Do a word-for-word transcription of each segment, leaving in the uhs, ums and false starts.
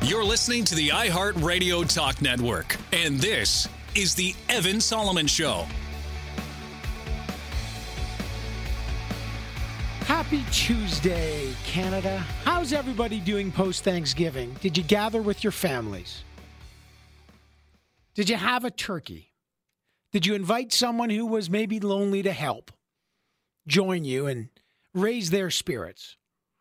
You're listening to the iHeartRadio Talk Network, and this is the Evan Solomon Show. Happy Tuesday, Canada. How's everybody doing post-Thanksgiving? Did you gather with your families? Did you have a turkey? Did you invite someone who was maybe lonely to help join you and raise their spirits?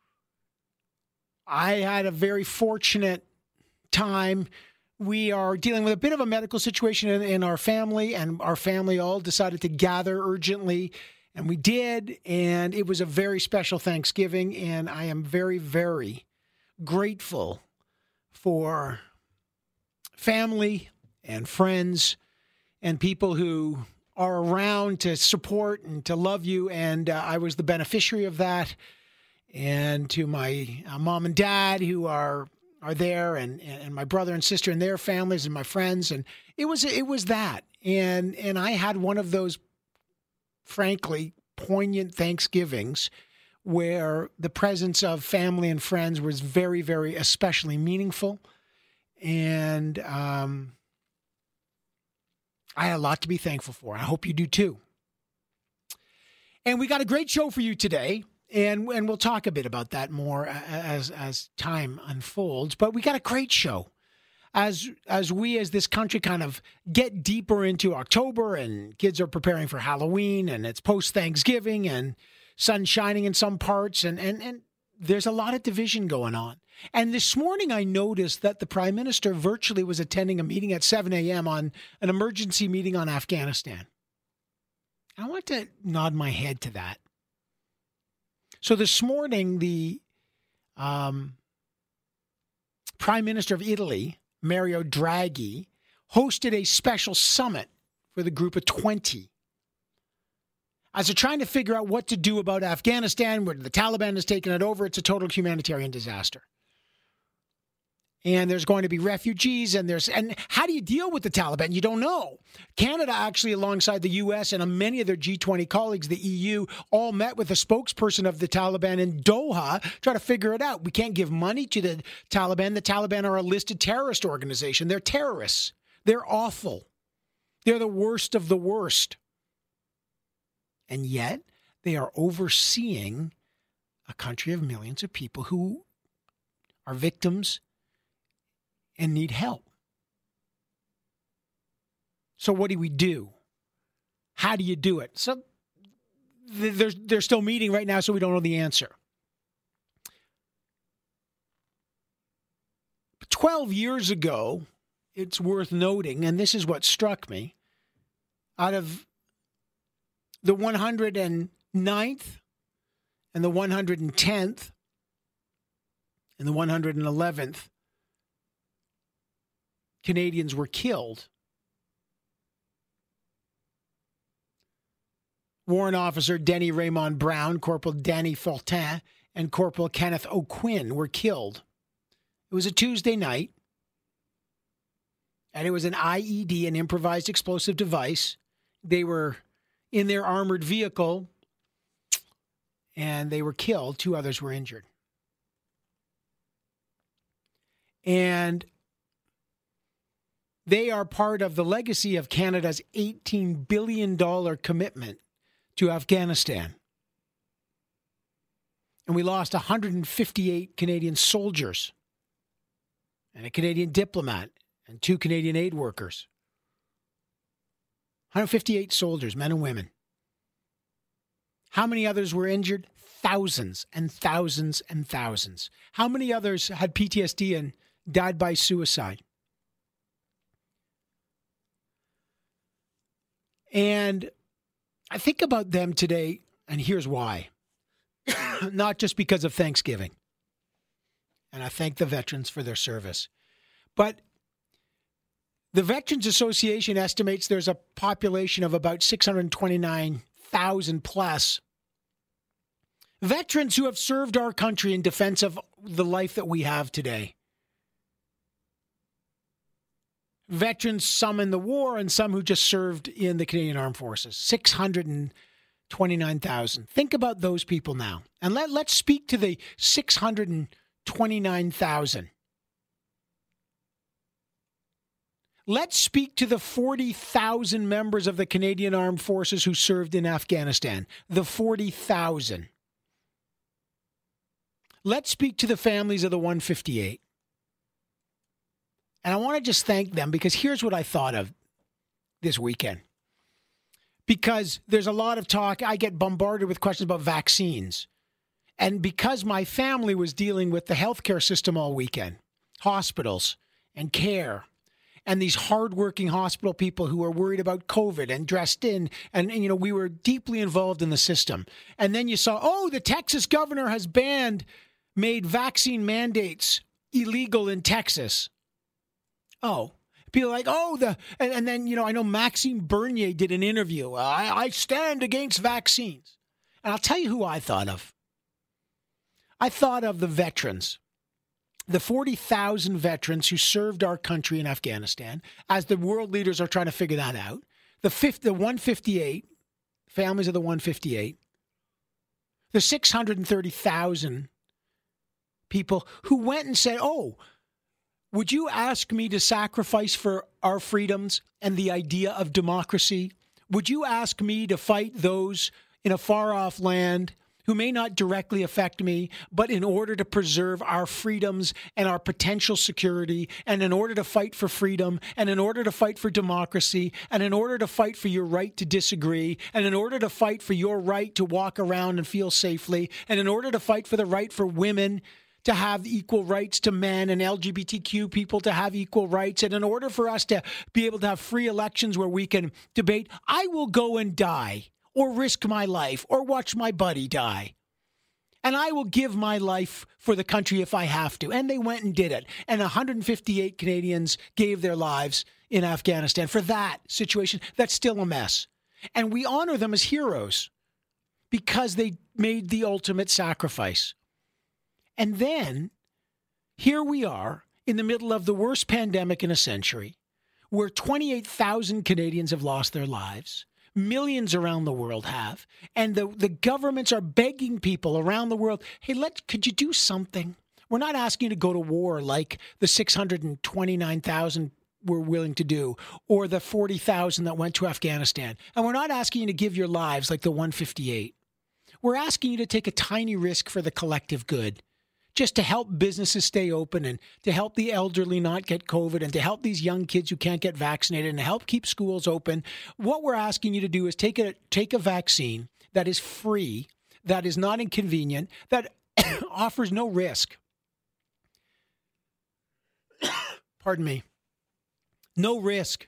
I had a very fortunate time. We are dealing with a bit of a medical situation in, in our family, and our family all decided to gather urgently, and we did, and it was a very special Thanksgiving, and I am very, very grateful for family and friends and people who are around to support and to love you, and uh, I was the beneficiary of that. And to my uh, mom and dad who are are there, and, and my brother and sister and their families and my friends, and it was it was that, and and I had one of those, frankly, poignant Thanksgivings where the presence of family and friends was very, very especially meaningful, and um, I had a lot to be thankful for. I hope you do too. And we got a great show for you today. And and we'll talk a bit about that more as as time unfolds. But we got a great show as as we as this country kind of get deeper into October, and kids are preparing for Halloween, and it's post Thanksgiving, and sun shining in some parts, and and and there's a lot of division going on. And this morning I noticed that the Prime Minister virtually was attending a meeting at seven a.m. on an emergency meeting on Afghanistan. I want to nod my head to that. So this morning, the um, Prime Minister of Italy, Mario Draghi, hosted a special summit for the group of twenty. As they're trying to figure out what to do about Afghanistan, where the Taliban has taken it over, it's a total humanitarian disaster. And there's going to be refugees, and there's and how do you deal with the Taliban? You don't know. Canada actually, alongside the U S and many of their G twenty colleagues, the E U, all met with a spokesperson of the Taliban in Doha, try to figure it out. We can't give money to the Taliban. The Taliban are a listed terrorist organization. They're terrorists. They're awful. They're the worst of the worst. And yet, they are overseeing a country of millions of people who are victims and need help. So what do we do? How do you do it? So they're, they're still meeting right now, so we don't know the answer. twelve years ago, it's worth noting, and this is what struck me, out of the one hundred ninth and the one hundred tenth and the one hundred eleventh Canadians were killed. Warrant Officer Denny Raymond Brown, Corporal Danny Fortin, and Corporal Kenneth O'Quinn were killed. It was a Tuesday night, and it was an I E D, an improvised explosive device. They were in their armored vehicle, and they were killed. Two others were injured. And they are part of the legacy of Canada's eighteen billion dollars commitment to Afghanistan. And we lost one hundred fifty-eight Canadian soldiers and a Canadian diplomat and two Canadian aid workers. one hundred fifty-eight soldiers, men and women. How many others were injured? Thousands and thousands and thousands. How many others had P T S D and died by suicide? And I think about them today, and here's why. Not just because of Thanksgiving. And I thank the veterans for their service. But the Veterans Association estimates there's a population of about six hundred twenty-nine thousand plus veterans who have served our country in defense of the life that we have today. Veterans, some in the war and some who just served in the Canadian Armed Forces. six hundred twenty-nine thousand. Think about those people now. And let, let's speak to the six hundred twenty-nine thousand Let's speak to the forty thousand members of the Canadian Armed Forces who served in Afghanistan. The forty thousand. Let's speak to the families of the one fifty-eight. And I want to just thank them because here's what I thought of this weekend. Because there's a lot of talk, I get bombarded with questions about vaccines. And because my family was dealing with the healthcare system all weekend, hospitals and care, and these hardworking hospital people who are worried about COVID and dressed in, and, and you know, we were deeply involved in the system. And then you saw, oh, the Texas governor has banned, made vaccine mandates illegal in Texas. Oh, people are like, oh, the, and, and then, you know, I know Maxime Bernier did an interview. I, I stand against vaccines. And I'll tell you who I thought of. I thought of the veterans, the forty thousand veterans who served our country in Afghanistan, as the world leaders are trying to figure that out. The, fifty, the one fifty-eight, families of the one fifty-eight, the six hundred thirty thousand people who went and said, oh, would you ask me to sacrifice for our freedoms and the idea of democracy? Would you ask me to fight those in a far-off land who may not directly affect me, but in order to preserve our freedoms and our potential security, and in order to fight for freedom, and in order to fight for democracy, and in order to fight for your right to disagree, and in order to fight for your right to walk around and feel safely, and in order to fight for the right for women to have equal rights to men and L G B T Q people to have equal rights, and in order for us to be able to have free elections where we can debate, I will go and die, or risk my life, or watch my buddy die. And I will give my life for the country if I have to. And they went and did it. And one hundred fifty-eight Canadians gave their lives in Afghanistan for that situation. That's still a mess. And we honor them as heroes because they made the ultimate sacrifice. And then here we are in the middle of the worst pandemic in a century, where twenty-eight thousand Canadians have lost their lives. Millions around the world have. And the, the governments are begging people around the world, hey, let, could you do something? We're not asking you to go to war like the six hundred twenty-nine thousand were willing to do, or the forty thousand that went to Afghanistan. And we're not asking you to give your lives like the one fifty-eight. We're asking you to take a tiny risk for the collective good, just to help businesses stay open and to help the elderly not get COVID and to help these young kids who can't get vaccinated and to help keep schools open. What we're asking you to do is take a, take a vaccine that is free, that is not inconvenient, that offers no risk. Pardon me. No risk.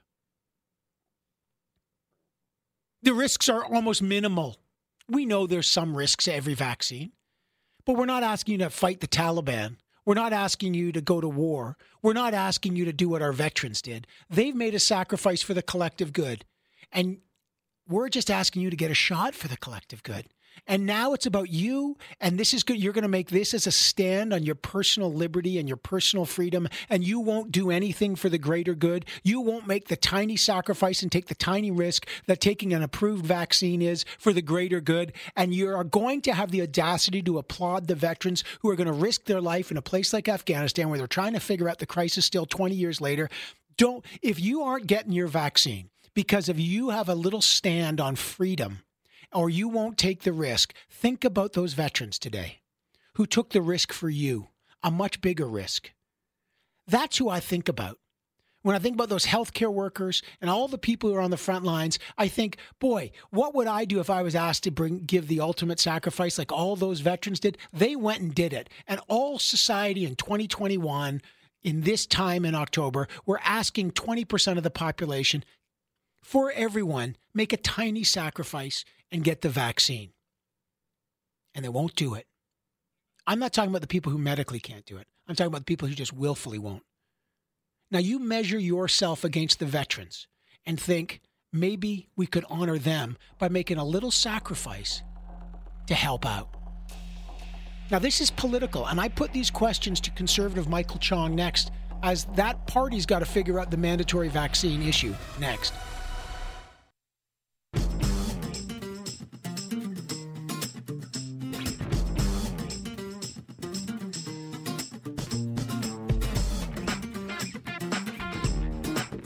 The risks are almost minimal. We know there's some risks to every vaccine. But we're not asking you to fight the Taliban. We're not asking you to go to war. We're not asking you to do what our veterans did. They've made a sacrifice for the collective good. And we're just asking you to get a shot for the collective good. And now it's about you, and this is good. You're going to make this as a stand on your personal liberty and your personal freedom, and you won't do anything for the greater good. You won't make the tiny sacrifice and take the tiny risk that taking an approved vaccine is for the greater good. And you are going to have the audacity to applaud the veterans who are going to risk their life in a place like Afghanistan where they're trying to figure out the crisis still twenty years later. Don't, if you aren't getting your vaccine because if you have a little stand on freedom, or you won't take the risk, think about those veterans today who took the risk for you, a much bigger risk. That's who I think about. When I think about those healthcare workers and all the people who are on the front lines, I think, boy, what would I do if I was asked to bring give the ultimate sacrifice like all those veterans did? They went and did it. And all society in twenty twenty-one, in this time in October, we're asking twenty percent of the population, for everyone, make a tiny sacrifice and get the vaccine. And they won't do it. I'm not talking about the people who medically can't do it. I'm talking about the people who just willfully won't. Now, you measure yourself against the veterans and think maybe we could honor them by making a little sacrifice to help out. Now, this is political, and I put these questions to conservative Michael Chong next, as that party's got to figure out the mandatory vaccine issue next.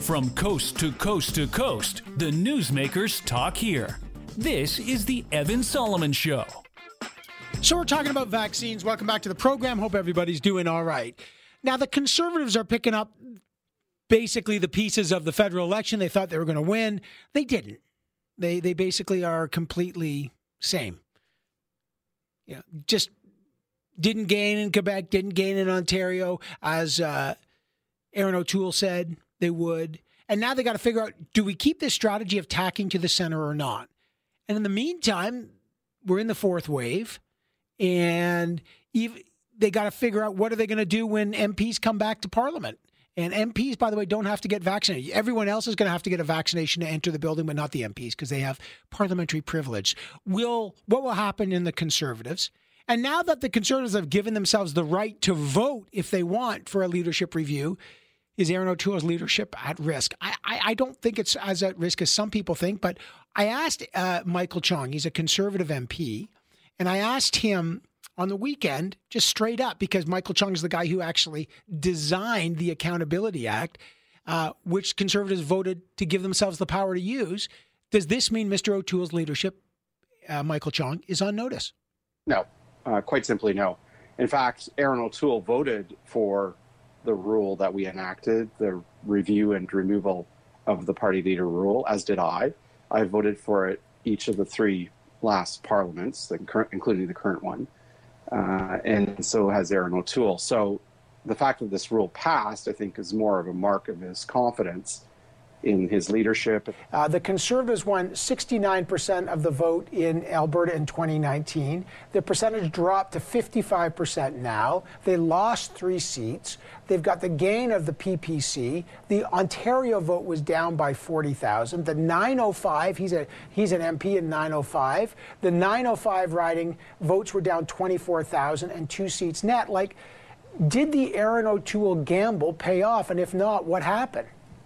From coast to coast to coast, the newsmakers talk here. This is the Evan Solomon Show. So we're talking about vaccines. Welcome back to the program. Hope everybody's doing all right. Now, the Conservatives are picking up basically the pieces of the federal election. They thought they were going to win. They didn't. They they basically are completely same. You know, just didn't gain in Quebec, didn't gain in Ontario, as uh, Erin O'Toole said they would. And now they got to figure out, do we keep this strategy of tacking to the center or not? And in the meantime, we're in the fourth wave, and even, they got to figure out what are they going to do when M Ps come back to Parliament. And M Ps, by the way, don't have to get vaccinated. Everyone else is going to have to get a vaccination to enter the building, but not the M Ps because they have parliamentary privilege. Will what will happen in the Conservatives? And now that the Conservatives have given themselves the right to vote if they want for a leadership review, is Erin O'Toole's leadership at risk? I, I, I don't think it's as at risk as some people think, but I asked uh, Michael Chong, he's a Conservative M P, and I asked him on the weekend, just straight up, because Michael Chong is the guy who actually designed the Accountability Act, uh, which Conservatives voted to give themselves the power to use. Does this mean Mister O'Toole's leadership, uh, Michael Chong, is on notice? No, uh, quite simply no. In fact, Erin O'Toole voted for the rule that we enacted, the review and removal of the party leader rule, as did I. I voted for it each of the three last parliaments, the current, including the current one. Uh, and so has Erin O'Toole. So the fact that this rule passed, I think, is more of a mark of his confidence in his leadership. Uh, the Conservatives won sixty-nine percent of the vote in Alberta in twenty nineteen. The percentage dropped to fifty-five percent now. They lost three seats. They've got the gain of the P P C. The Ontario vote was down by forty thousand. The nine oh five, he's a he's an M P in nine oh five. The nine oh five riding votes were down twenty-four thousand and two seats net. Like, did the Erin O'Toole gamble pay off? And if not, what happened?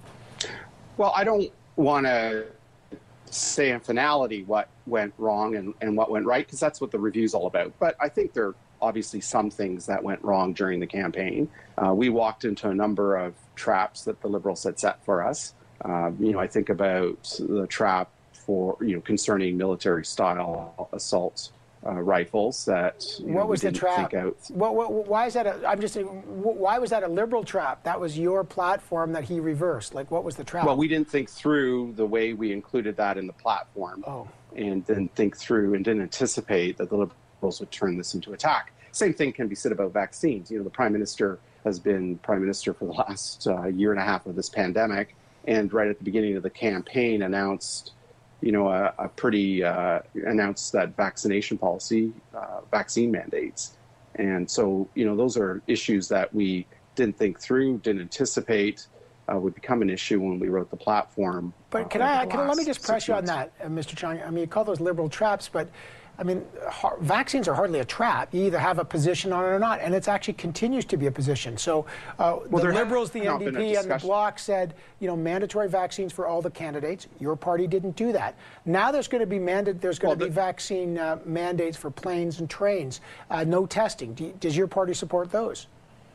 Well, I don't want to say in finality what went wrong and, and what went right, because that's what the review's all about. But I think there are obviously some things that went wrong during the campaign. Uh, we walked into a number of traps that the Liberals had set for us. Uh, you know, I think about the trap for, you know, concerning military-style assault uh, rifles that, you what know, was we the didn't trap? think out. What, what, why is that? A, I'm just saying, why was that a Liberal trap? That was your platform that he reversed. Like, what was the trap? Well, we didn't think through the way we included that in the platform, oh. and didn't think through and didn't anticipate that the Liberals would turn this into attack. Same thing can be said about vaccines. You know, the Prime Minister has been Prime Minister for the last uh, year and a half of this pandemic, and right at the beginning of the campaign announced, you know, a, a pretty uh, announced that vaccination policy, uh, vaccine mandates. And so, you know, those are issues that we didn't think through, didn't anticipate uh, would become an issue when we wrote the platform. But can I, can I, let me just press you on that, uh, Mister Chong. I mean, you call those Liberal traps, but I mean, ha- vaccines are hardly a trap. You either have a position on it or not, and it actually continues to be a position. So uh, well, the Liberals, the N D P, and the Bloc said, you know, mandatory vaccines for all the candidates. Your party didn't do that. Now there's going to be mandate. There's going well, to be the, vaccine uh, mandates for planes and trains. Uh, no testing. Do you, does your party support those?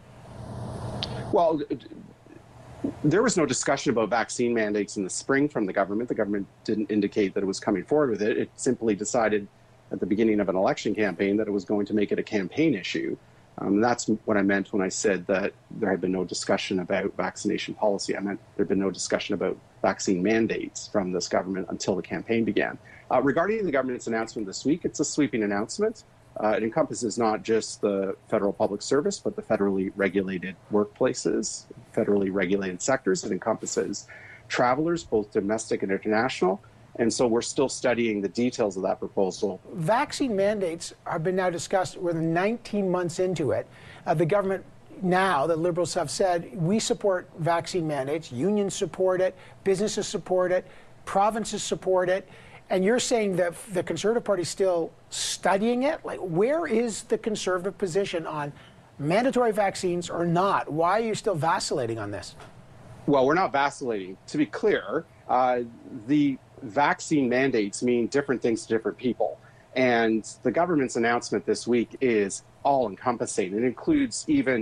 Well, there was no discussion about vaccine mandates in the spring from the government. The government didn't indicate that it was coming forward with it. It simply decided at the beginning of an election campaign that it was going to make it a campaign issue. Um, that's what I meant when I said that there had been no discussion about vaccination policy. I meant there had been no discussion about vaccine mandates from this government until the campaign began. Uh, regarding the government's announcement this week, it's a sweeping announcement. Uh, it encompasses not just the federal public service, but the federally regulated workplaces, federally regulated sectors. It encompasses travelers, both domestic and international. And so we're still studying the details of that proposal. Vaccine mandates have been now discussed. We're nineteen months into it. Uh, the government now, the Liberals have said, we support vaccine mandates. Unions support it. Businesses support it. Provinces support it. And you're saying that the Conservative Party is still studying it? Like, where is the Conservative position on mandatory vaccines or not? Why are you still vacillating on this? Well, we're not vacillating. To be clear, uh, the vaccine mandates mean different things to different people. And the government's announcement this week is all-encompassing. It includes even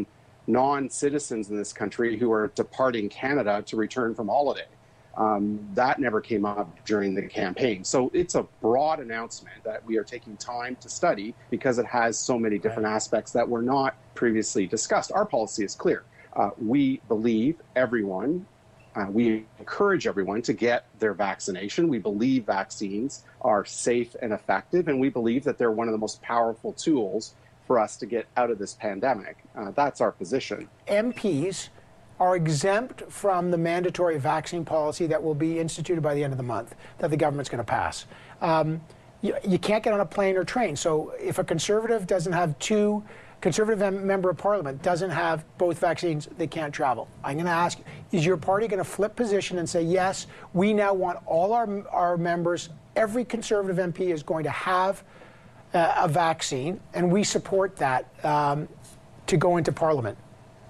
non-citizens in this country who are departing Canada to return from holiday. Um, that never came up during the campaign. So it's a broad announcement that we are taking time to study because it has so many different right. aspects that were not previously discussed. Our policy is clear. Uh, we believe everyone, uh, we encourage everyone to get their vaccination. We believe vaccines are safe and effective, and we believe that they're one of the most powerful tools for us to get out of this pandemic. Uh, that's our position. M Ps are exempt from the mandatory vaccine policy that will be instituted by the end of the month that the government's going to pass. Um, you, you can't get on a plane or train. So if a Conservative doesn't have two, Conservative mem- member of Parliament doesn't have both vaccines, they can't travel. I'm going to ask, is your party going to flip position and say, yes, we now want all our, our members, every Conservative M P is going to have uh, a vaccine, and we support that um, to go into Parliament?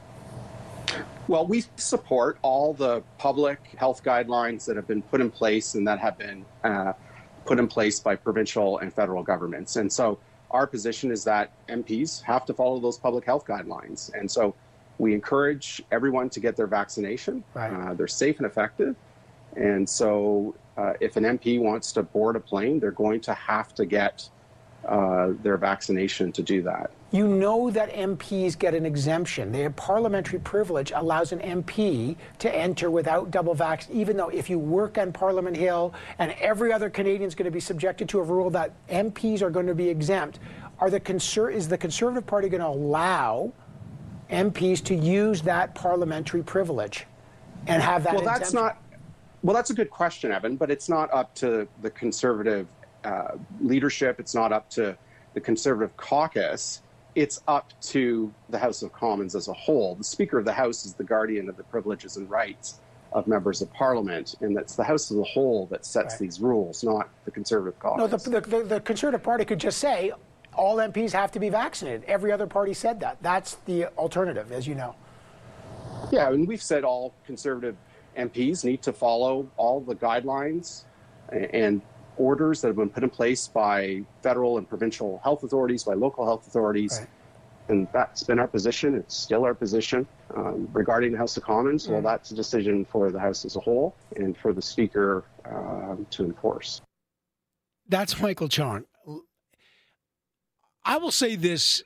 Well, we support all the public health guidelines that have been put in place and that have been uh, put in place by provincial and federal governments. And so our position is that M Ps have to follow those public health guidelines. And so we encourage everyone to get their vaccination. Right. Uh, they're safe and effective. And so uh, if an M P wants to board a plane, they're going to have to get uh, their vaccination to do that. You know that M Ps get an exemption. Their parliamentary privilege allows an M P to enter without double vax, even though if you work on Parliament Hill and every other Canadian is going to be subjected to a rule that M Ps are going to be exempt. Are the conser- is the Conservative Party going to allow M Ps to use that parliamentary privilege and have that well, exemption? That's not, well, that's a good question, Evan, but it's not up to the Conservative uh, leadership. It's not up to the Conservative caucus. It's up to the House of Commons as a whole. The Speaker of the House is the guardian of the privileges and rights of members of Parliament, and that's the House as a whole that sets right. these rules, not the Conservative caucus. No, the, the, the Conservative Party could just say all M Ps have to be vaccinated. Every other party said that. That's the alternative, as you know. Yeah, and we've said all Conservative M Ps need to follow all the guidelines and orders that have been put in place by federal and provincial health authorities, by local health authorities. Right. And that's been our position. It's still our position. Um, regarding the House of Commons, mm. well, that's a decision for the House as a whole and for the Speaker um, to enforce. That's Michael Chong. I will say this.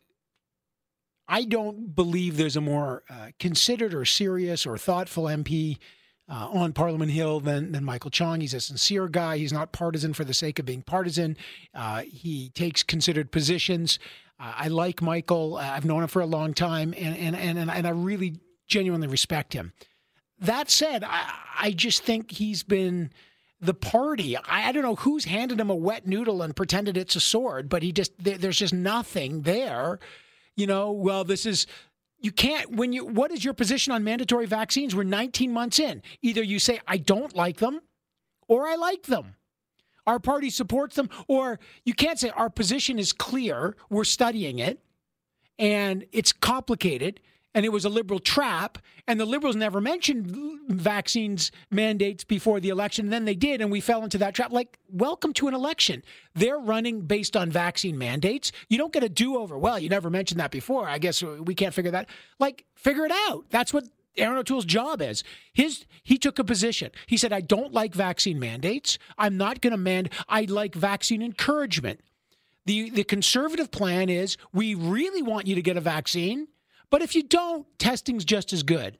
I don't believe there's a more uh, considered or serious or thoughtful M P Uh, on Parliament Hill than, than Michael Chong. He's a sincere guy. He's not partisan for the sake of being partisan. Uh, he takes considered positions. Uh, I like Michael. I've known him for a long time, and and and, and I really genuinely respect him. That said, I, I just think he's been the party. I, I don't know who's handed him a wet noodle and pretended it's a sword, but he just there, there's just nothing there. You know, well, this is... You can't, when you, what is your position on mandatory vaccines? We're nineteen months in. Either you say, I don't like them, or I like them. Our party supports them, or you can't say our position is clear, we're studying it, and it's complicated, and it was a Liberal trap, and the Liberals never mentioned vaccines mandates before the election, and then they did, and we fell into that trap. Like, welcome to an election. They're running based on vaccine mandates. You don't get a do-over. Well, you never mentioned that before. I guess we can't figure that. Like, figure it out. That's what Erin O'Toole's job is. His He took a position. He said, I don't like vaccine mandates. I'm not going to mandate. I like vaccine encouragement. The, the Conservative plan is, we really want you to get a vaccine, but if you don't, testing's just as good.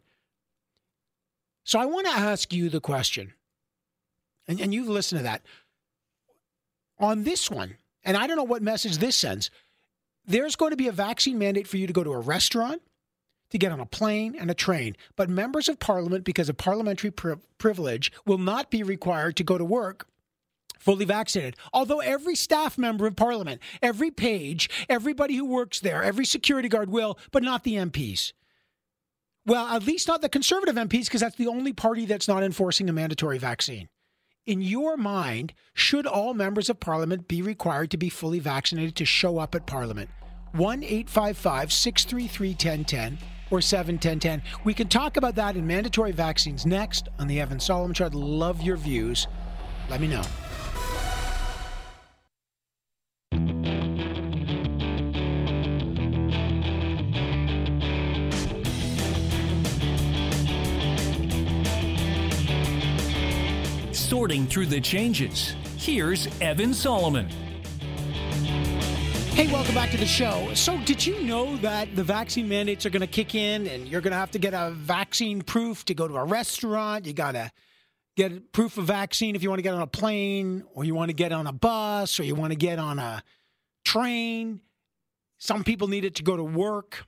So I want to ask you the question, and, and you've listened to that. On this one, and I don't know what message this sends, there's going to be a vaccine mandate for you to go to a restaurant, to get on a plane and a train. But members of Parliament, because of parliamentary pri- privilege, will not be required to go to work fully vaccinated. Although every staff member of Parliament, every page, everybody who works there, every security guard will, but not the M Ps. Well, at least not the Conservative M Ps, because that's the only party that's not enforcing a mandatory vaccine. In your mind, should all members of Parliament be required to be fully vaccinated to show up at Parliament? one eight five five, six three three, one oh one oh or seven one oh one oh. We can talk about that in mandatory vaccines next on the Evan Solomon Show. I'd love your views. Let me know. sorting through the changes. Here's Evan Solomon. Hey, welcome back to the show. So did you know that the vaccine mandates are going to kick in and you're going to have to get a vaccine proof to go to a restaurant? You got to get proof of vaccine if you want to get on a plane, or you want to get on a bus, or you want to get on a train. Some people need it to go to work.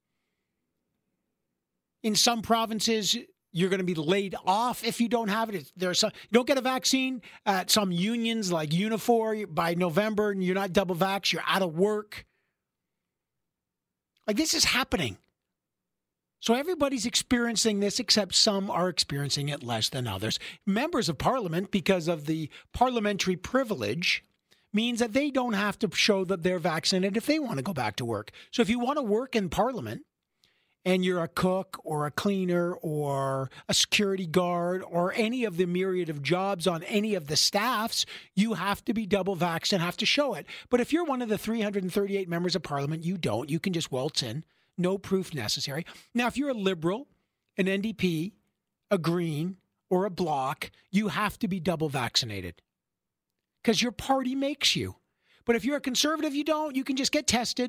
In some provinces, you're going to be laid off if you don't have it. There's some, you don't get a vaccine at some unions like Unifor by November, and you're not double vax, you're out of work. Like, this is happening. So everybody's experiencing this, except some are experiencing it less than others. Members of Parliament, because of the parliamentary privilege, means that they don't have to show that they're vaccinated if they want to go back to work. So if you want to work in Parliament, and you're a cook or a cleaner or a security guard or any of the myriad of jobs on any of the staffs, you have to be double vaxxed and have to show it. But if you're one of the three hundred thirty-eight members of Parliament, you don't. You can just waltz in. No proof necessary. Now, if you're a Liberal, an N D P, a Green, or a Bloc, you have to be double vaccinated because your party makes you. But if you're a Conservative, you don't. You can just get tested.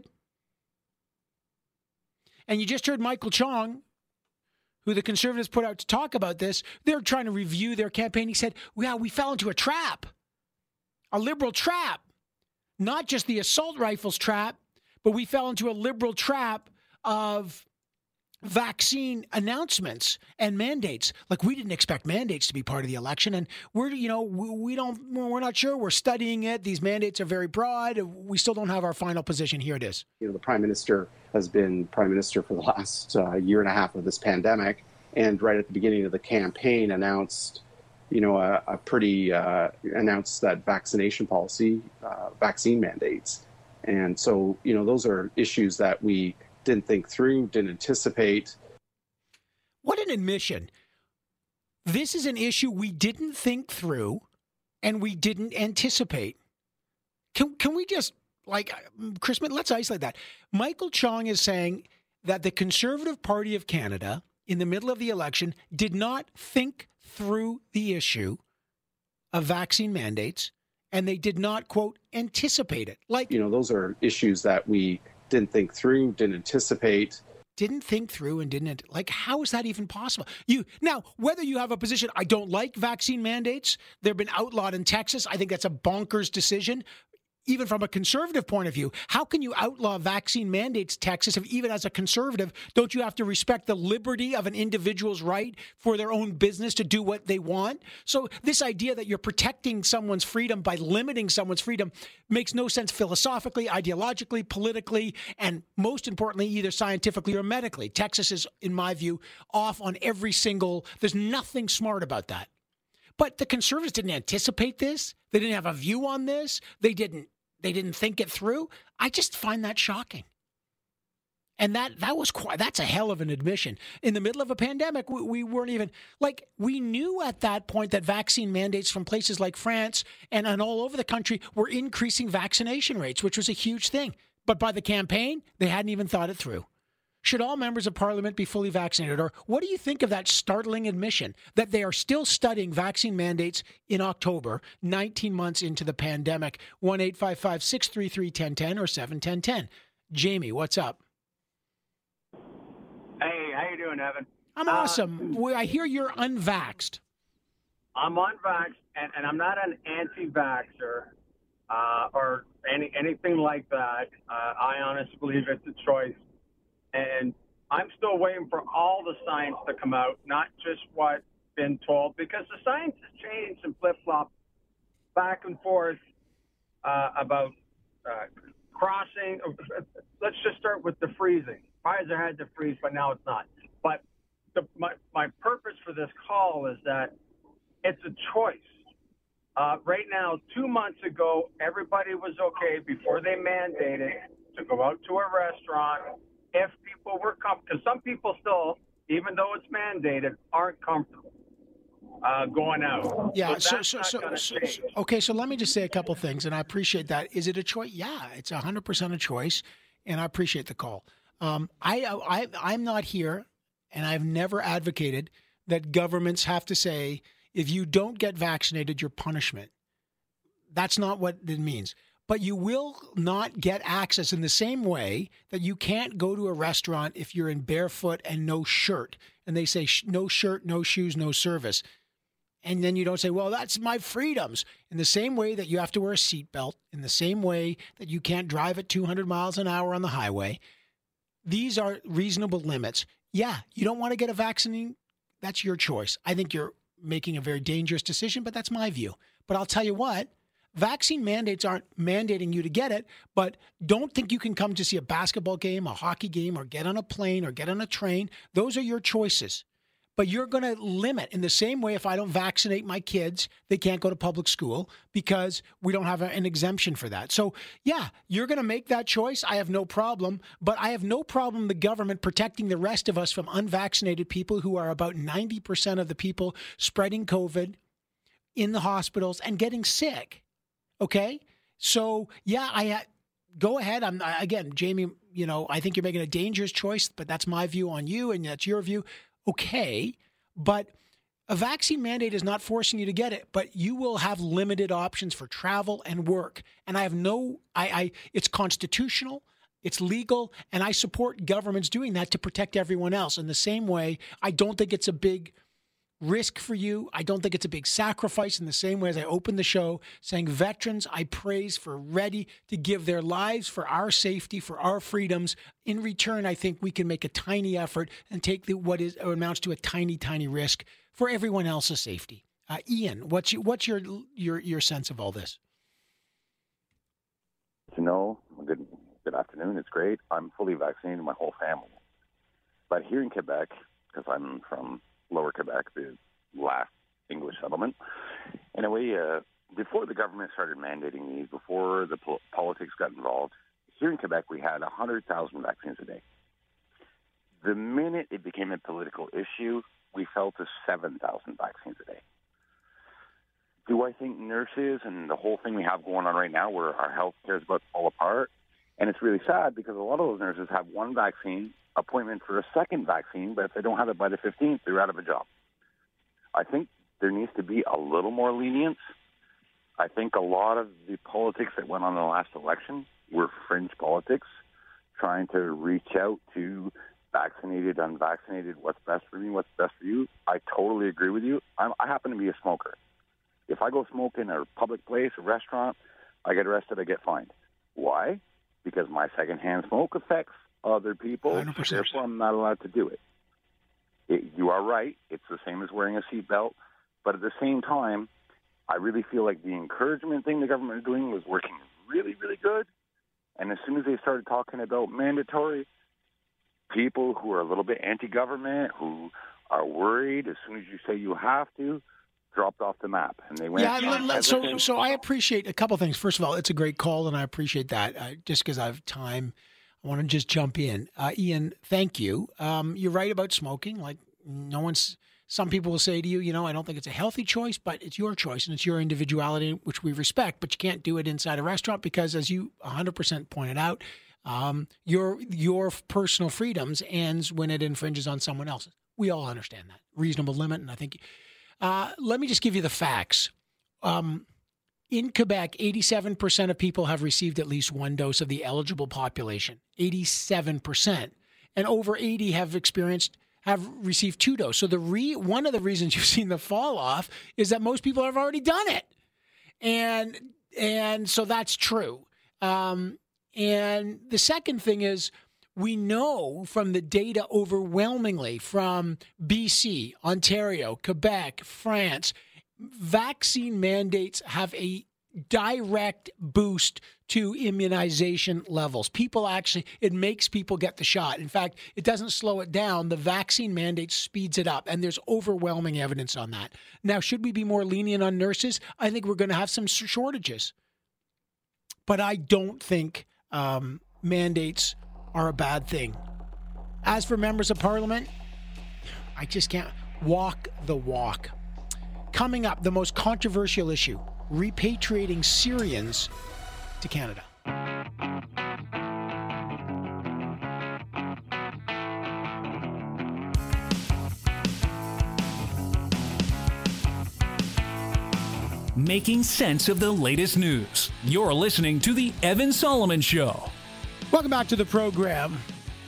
And you just heard Michael Chong, who the Conservatives put out to talk about this. They're trying to review their campaign. He said, well, we fell into a trap, a Liberal trap, not just the assault rifles trap, but we fell into a Liberal trap of vaccine announcements and mandates. Like, we didn't expect mandates to be part of the election, and we're, you know, we don't, we're not sure. We're studying it. These mandates are very broad. We still don't have our final position. Here it is. You know, the Prime Minister has been Prime Minister for the last uh, year and a half of this pandemic, and right at the beginning of the campaign announced, you know, a, a pretty uh, announced that vaccination policy, uh, vaccine mandates, and so, you know, those are issues that we didn't think through, didn't anticipate. What an admission. This is an issue we didn't think through and we didn't anticipate. Can can we just, like, Chris, let's isolate that. Michael Chong is saying that the Conservative Party of Canada, in the middle of the election, did not think through the issue of vaccine mandates, and they did not, quote, anticipate it. Like, you know, those are issues that we didn't think through, didn't anticipate. Didn't think through and didn't, like, how is that even possible? You now, whether you have a position, I don't like vaccine mandates, they've been outlawed in Texas. I think that's a bonkers decision. Even from a conservative point of view, how can you outlaw vaccine mandates, Texas, if even as a conservative, don't you have to respect the liberty of an individual's right for their own business to do what they want? So this idea that you're protecting someone's freedom by limiting someone's freedom makes no sense philosophically, ideologically, politically, and most importantly, either scientifically or medically. Texas is, in my view, off on every single, there's nothing smart about that. But the conservatives didn't anticipate this. They didn't have a view on this. They didn't They didn't think it through. I just find that shocking. And that that was quite, that's a hell of an admission. In the middle of a pandemic, we, we weren't even, like, we knew at that point that vaccine mandates from places like France and, and all over the country were increasing vaccination rates, which was a huge thing. But by the campaign, they hadn't even thought it through. Should all members of Parliament be fully vaccinated? Or what do you think of that startling admission that they are still studying vaccine mandates in October, nineteen months into the pandemic? one eight five five, six three three, one zero one zero or seven one zero one zero. Jamie, what's up? Hey, how you doing, Evan? I'm awesome. Uh, I hear you're unvaxxed. I'm unvaxxed, and, and I'm not an anti-vaxxer uh, or any anything like that. Uh, I honestly believe it's a choice. And I'm still waiting for all the science to come out, not just what's been told, because the science has changed and flip-flopped back and forth uh, about uh, crossing. Let's just start with the freezing. Pfizer had to freeze, but now it's not. But the, my, my purpose for this call is that it's a choice. Uh, right now, two months ago, everybody was okay before they mandated to go out to a restaurant if people were comfortable, because some people still, even though it's mandated, aren't comfortable uh, going out. Yeah. So, so, so, so, so, okay. So let me just say a couple things, and I appreciate that. Is it a choice? Yeah, it's a hundred percent a choice, and I appreciate the call. Um, I, I, I'm not here, and I've never advocated that governments have to say, If you don't get vaccinated, your punishment. That's not what it means. But you will not get access in the same way that you can't go to a restaurant if you're in barefoot and no shirt. And they say no shirt, no shoes, no service. And then you don't say, well, that's my freedoms. In the same way that you have to wear a seatbelt, in the same way that you can't drive at two hundred miles an hour on the highway, these are reasonable limits. Yeah, you don't want to get a vaccine. That's your choice. I think you're making a very dangerous decision, but that's my view. But I'll tell you what, vaccine mandates aren't mandating you to get it, but don't think you can come to see a basketball game, a hockey game, or get on a plane or get on a train. Those are your choices. But you're going to limit in the same way. If I don't vaccinate my kids, they can't go to public school because we don't have an exemption for that. So, yeah, you're going to make that choice. I have no problem. But I have no problem the government protecting the rest of us from unvaccinated people who are about ninety percent of the people spreading COVID in the hospitals and getting sick. Okay? So, yeah, I uh, go ahead. I'm again, Jamie, you know, I think you're making a dangerous choice, but that's my view on you and that's your view. Okay, but a vaccine mandate is not forcing you to get it, but you will have limited options for travel and work. And I have no, I, I it's constitutional, it's legal, and I support governments doing that to protect everyone else. In the same way, I don't think it's a big risk for you. I don't think it's a big sacrifice in the same way as I opened the show saying veterans I praise for ready to give their lives for our safety, for our freedoms. In return, I think we can make a tiny effort and take the, what is or amounts to a tiny, tiny risk for everyone else's safety. Uh, Ian, what's your, what's your your your sense of all this? You know, good good afternoon. It's great. I'm fully vaccinated, my whole family. But here in Quebec, because I'm from Lower Quebec, the last English settlement. In a way, uh, before the government started mandating these, before the po- politics got involved, here in Quebec we had one hundred thousand vaccines a day. The minute it became a political issue, we fell to seven thousand vaccines a day. Do I think nurses and the whole thing we have going on right now where our health care is about to fall apart? And it's really sad because a lot of those nurses have one vaccine appointment for a second vaccine, but if they don't have it by the fifteenth, they're out of a job. I think there needs to be a little more lenience. I think a lot of the politics that went on in the last election were fringe politics, trying to reach out to vaccinated, unvaccinated, what's best for me, what's best for you. I totally agree with you. I'm, I happen to be a smoker. If I go smoke in a public place, a restaurant, I get arrested, I get fined. Why? Because my secondhand smoke affects other people, one hundred percent. Therefore I'm not allowed to do it. it. You are right. It's the same as wearing a seatbelt. But at the same time, I really feel like the encouragement thing the government is doing was working really, really good. And as soon as they started talking about mandatory, people who are a little bit anti-government, who are worried, as soon as you say you have to, dropped off the map. And they went. Yeah, so, so I appreciate a couple things. First of all, it's a great call, and I appreciate that. Uh, just because I have time, I want to just jump in. Uh, Ian, thank you. Um, you're right about smoking. Like, no one's, some people will say to you, you know, I don't think it's a healthy choice, but it's your choice and it's your individuality, which we respect, but you can't do it inside a restaurant because, as you one hundred percent pointed out, um, your, your personal freedoms ends when it infringes on someone else's. We all understand that. Reasonable limit, and I think, uh, let me just give you the facts. Um, In Quebec, eighty-seven percent of people have received at least one dose of the eligible population. eighty-seven percent. And over eighty have experienced, have received two doses. So the re, one of the reasons you've seen the fall off is that most people have already done it. And, and so that's true. Um, and the second thing is, we know from the data overwhelmingly from B C, Ontario, Quebec, France, vaccine mandates have a direct boost to immunization levels. People actually, it makes people get the shot. In fact, it doesn't slow it down. The vaccine mandate speeds it up, and there's overwhelming evidence on that. Now, should we be more lenient on nurses? I think we're going to have some shortages. But I don't think um, mandates are a bad thing. As for members of parliament, I just can't walk the walk. Coming up, the most controversial issue, repatriating Syrians to Canada. making sense of the latest news. You're listening to The Evan Solomon Show. Welcome back to the program.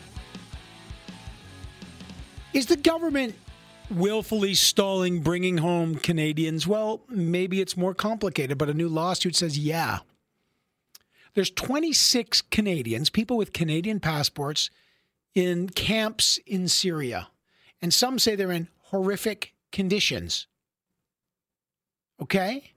Is the government willfully stalling bringing home Canadians? Well, maybe it's more complicated, but a new lawsuit says yeah. There's twenty-six Canadians, people with Canadian passports, in camps in Syria. And some say they're in horrific conditions. Okay?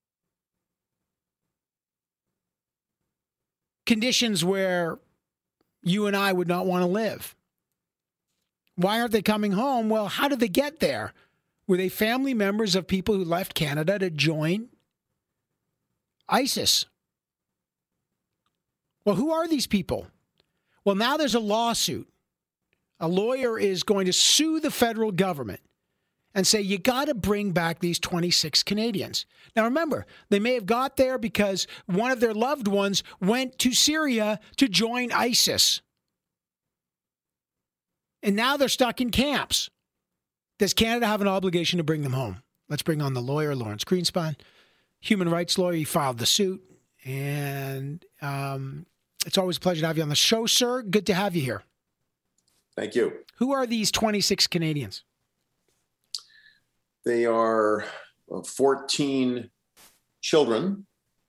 Conditions where you and I would not want to live. Why aren't they coming home? Well, how did they get there? Were they family members of people who left Canada to join ISIS? Well, who are these people? Well, now there's a lawsuit. A lawyer is going to sue the federal government and say, you got to bring back these twenty-six Canadians. Now, remember, they may have got there because one of their loved ones went to Syria to join ISIS. And now they're stuck in camps. Does Canada have an obligation to bring them home? Let's bring on the lawyer, Lawrence Greenspan, human rights lawyer. He filed the suit. And um, it's always a pleasure to have you on the show, sir. Good to have you here. Thank you. Who are these twenty-six Canadians? They are fourteen children,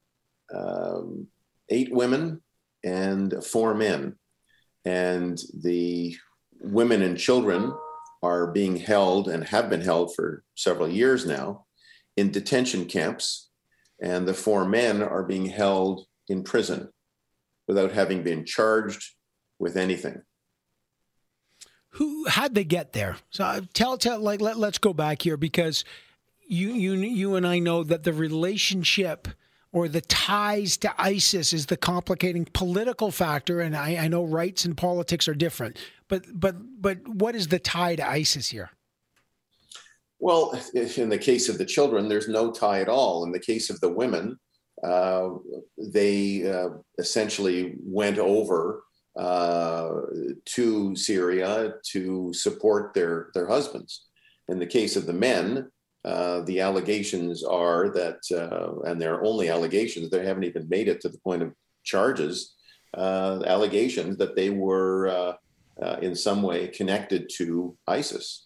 um, eight women, and four men. And the women and children are being held and have been held for several years now in detention camps. And the four men are being held in prison without having been charged with anything. Who, how'd they get there? So uh, tell, tell, like, let, let's go back here because you, you, you and I know that the relationship or the ties to ISIS is the complicating political factor. And I, I know rights and politics are different, but, but, but what is the tie to ISIS here? Well, in the case of the children, there's no tie at all. In the case of the women, uh, they uh, essentially went over uh, to Syria to support their, their husbands. In the case of the men, uh, the allegations are that, uh, and they're only allegations, they haven't even made it to the point of charges, uh, allegations that they were uh, uh, in some way connected to ISIS.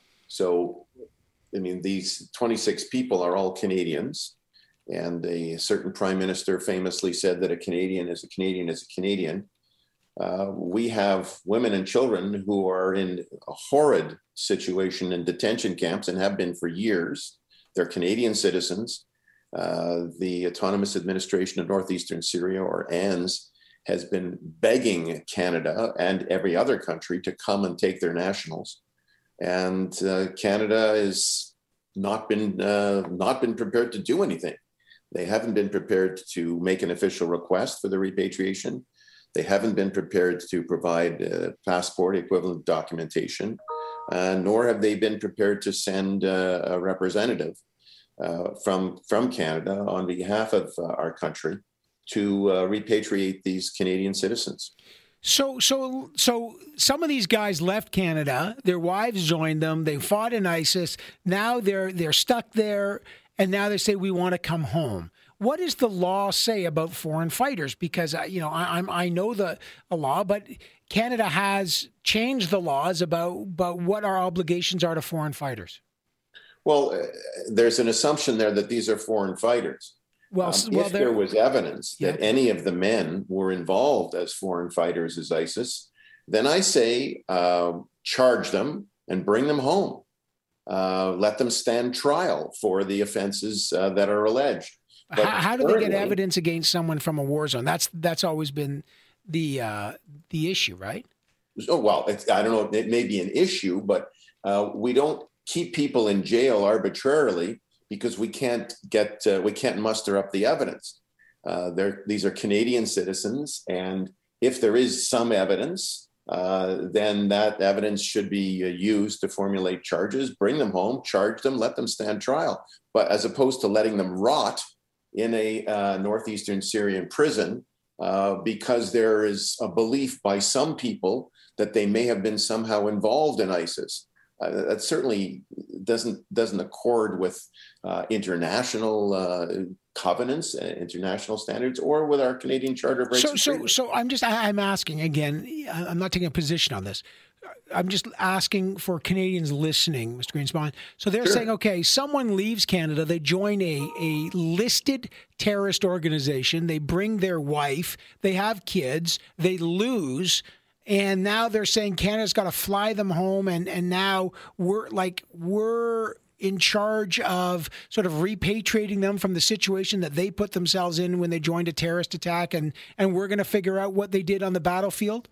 So, I mean, these twenty-six people are all Canadians, and a certain prime minister famously said that a Canadian is a Canadian is a Canadian. Uh, we have women and children who are in a horrid situation in detention camps and have been for years. They're Canadian citizens. Uh, the Autonomous Administration of Northeastern Syria, or A N S, has been begging Canada and every other country to come and take their nationals. And uh, Canada has not been uh, not been prepared to do anything. They haven't been prepared to make an official request for the repatriation. They haven't been prepared to provide uh, passport equivalent documentation, uh, nor have they been prepared to send uh, a representative uh, from from Canada on behalf of uh, our country to uh, repatriate these Canadian citizens. So, so, so some of these guys left Canada. Their wives joined them. They fought in ISIS. Now they're they're stuck there, and now they say we want to come home. What does the law say about foreign fighters? Because you know I, I'm I know the a law, but Canada has changed the laws about about what our obligations are to foreign fighters. Well, uh, there's an assumption there that these are foreign fighters. Well, um, well if there was evidence that yeah. any of the men were involved as foreign fighters as ISIS, then I say uh, charge them and bring them home. Uh, let them stand trial for the offenses uh, that are alleged. But how, how do they get evidence against someone from a war zone? That's that's always been the uh, the issue, right? Oh, well, it's, I don't know. It may be an issue, but uh, we don't keep people in jail arbitrarily because we can't get uh, we can't muster up the evidence. Uh, these are Canadian citizens, and if there is some evidence, uh, then that evidence should be uh, used to formulate charges. Bring them home, charge them, let them stand trial. But as opposed to letting them rot in a uh, northeastern Syrian prison uh, because there is a belief by some people that they may have been somehow involved in ISIS. Uh, that certainly doesn't doesn't accord with uh, international uh, covenants, uh, international standards, or with our Canadian Charter of Rights. So, and so, Freedoms. so I'm just I'm asking again. I'm not taking a position on this. I'm just asking for Canadians listening, Mister Greenspan. So they're Sure. saying, okay, someone leaves Canada, they join a, a listed terrorist organization, they bring their wife, they have kids, they lose, and now they're saying Canada's got to fly them home, and, and now we're like, we're in charge of sort of repatriating them from the situation that they put themselves in when they joined a terrorist attack, and, and we're going to figure out what they did on the battlefield?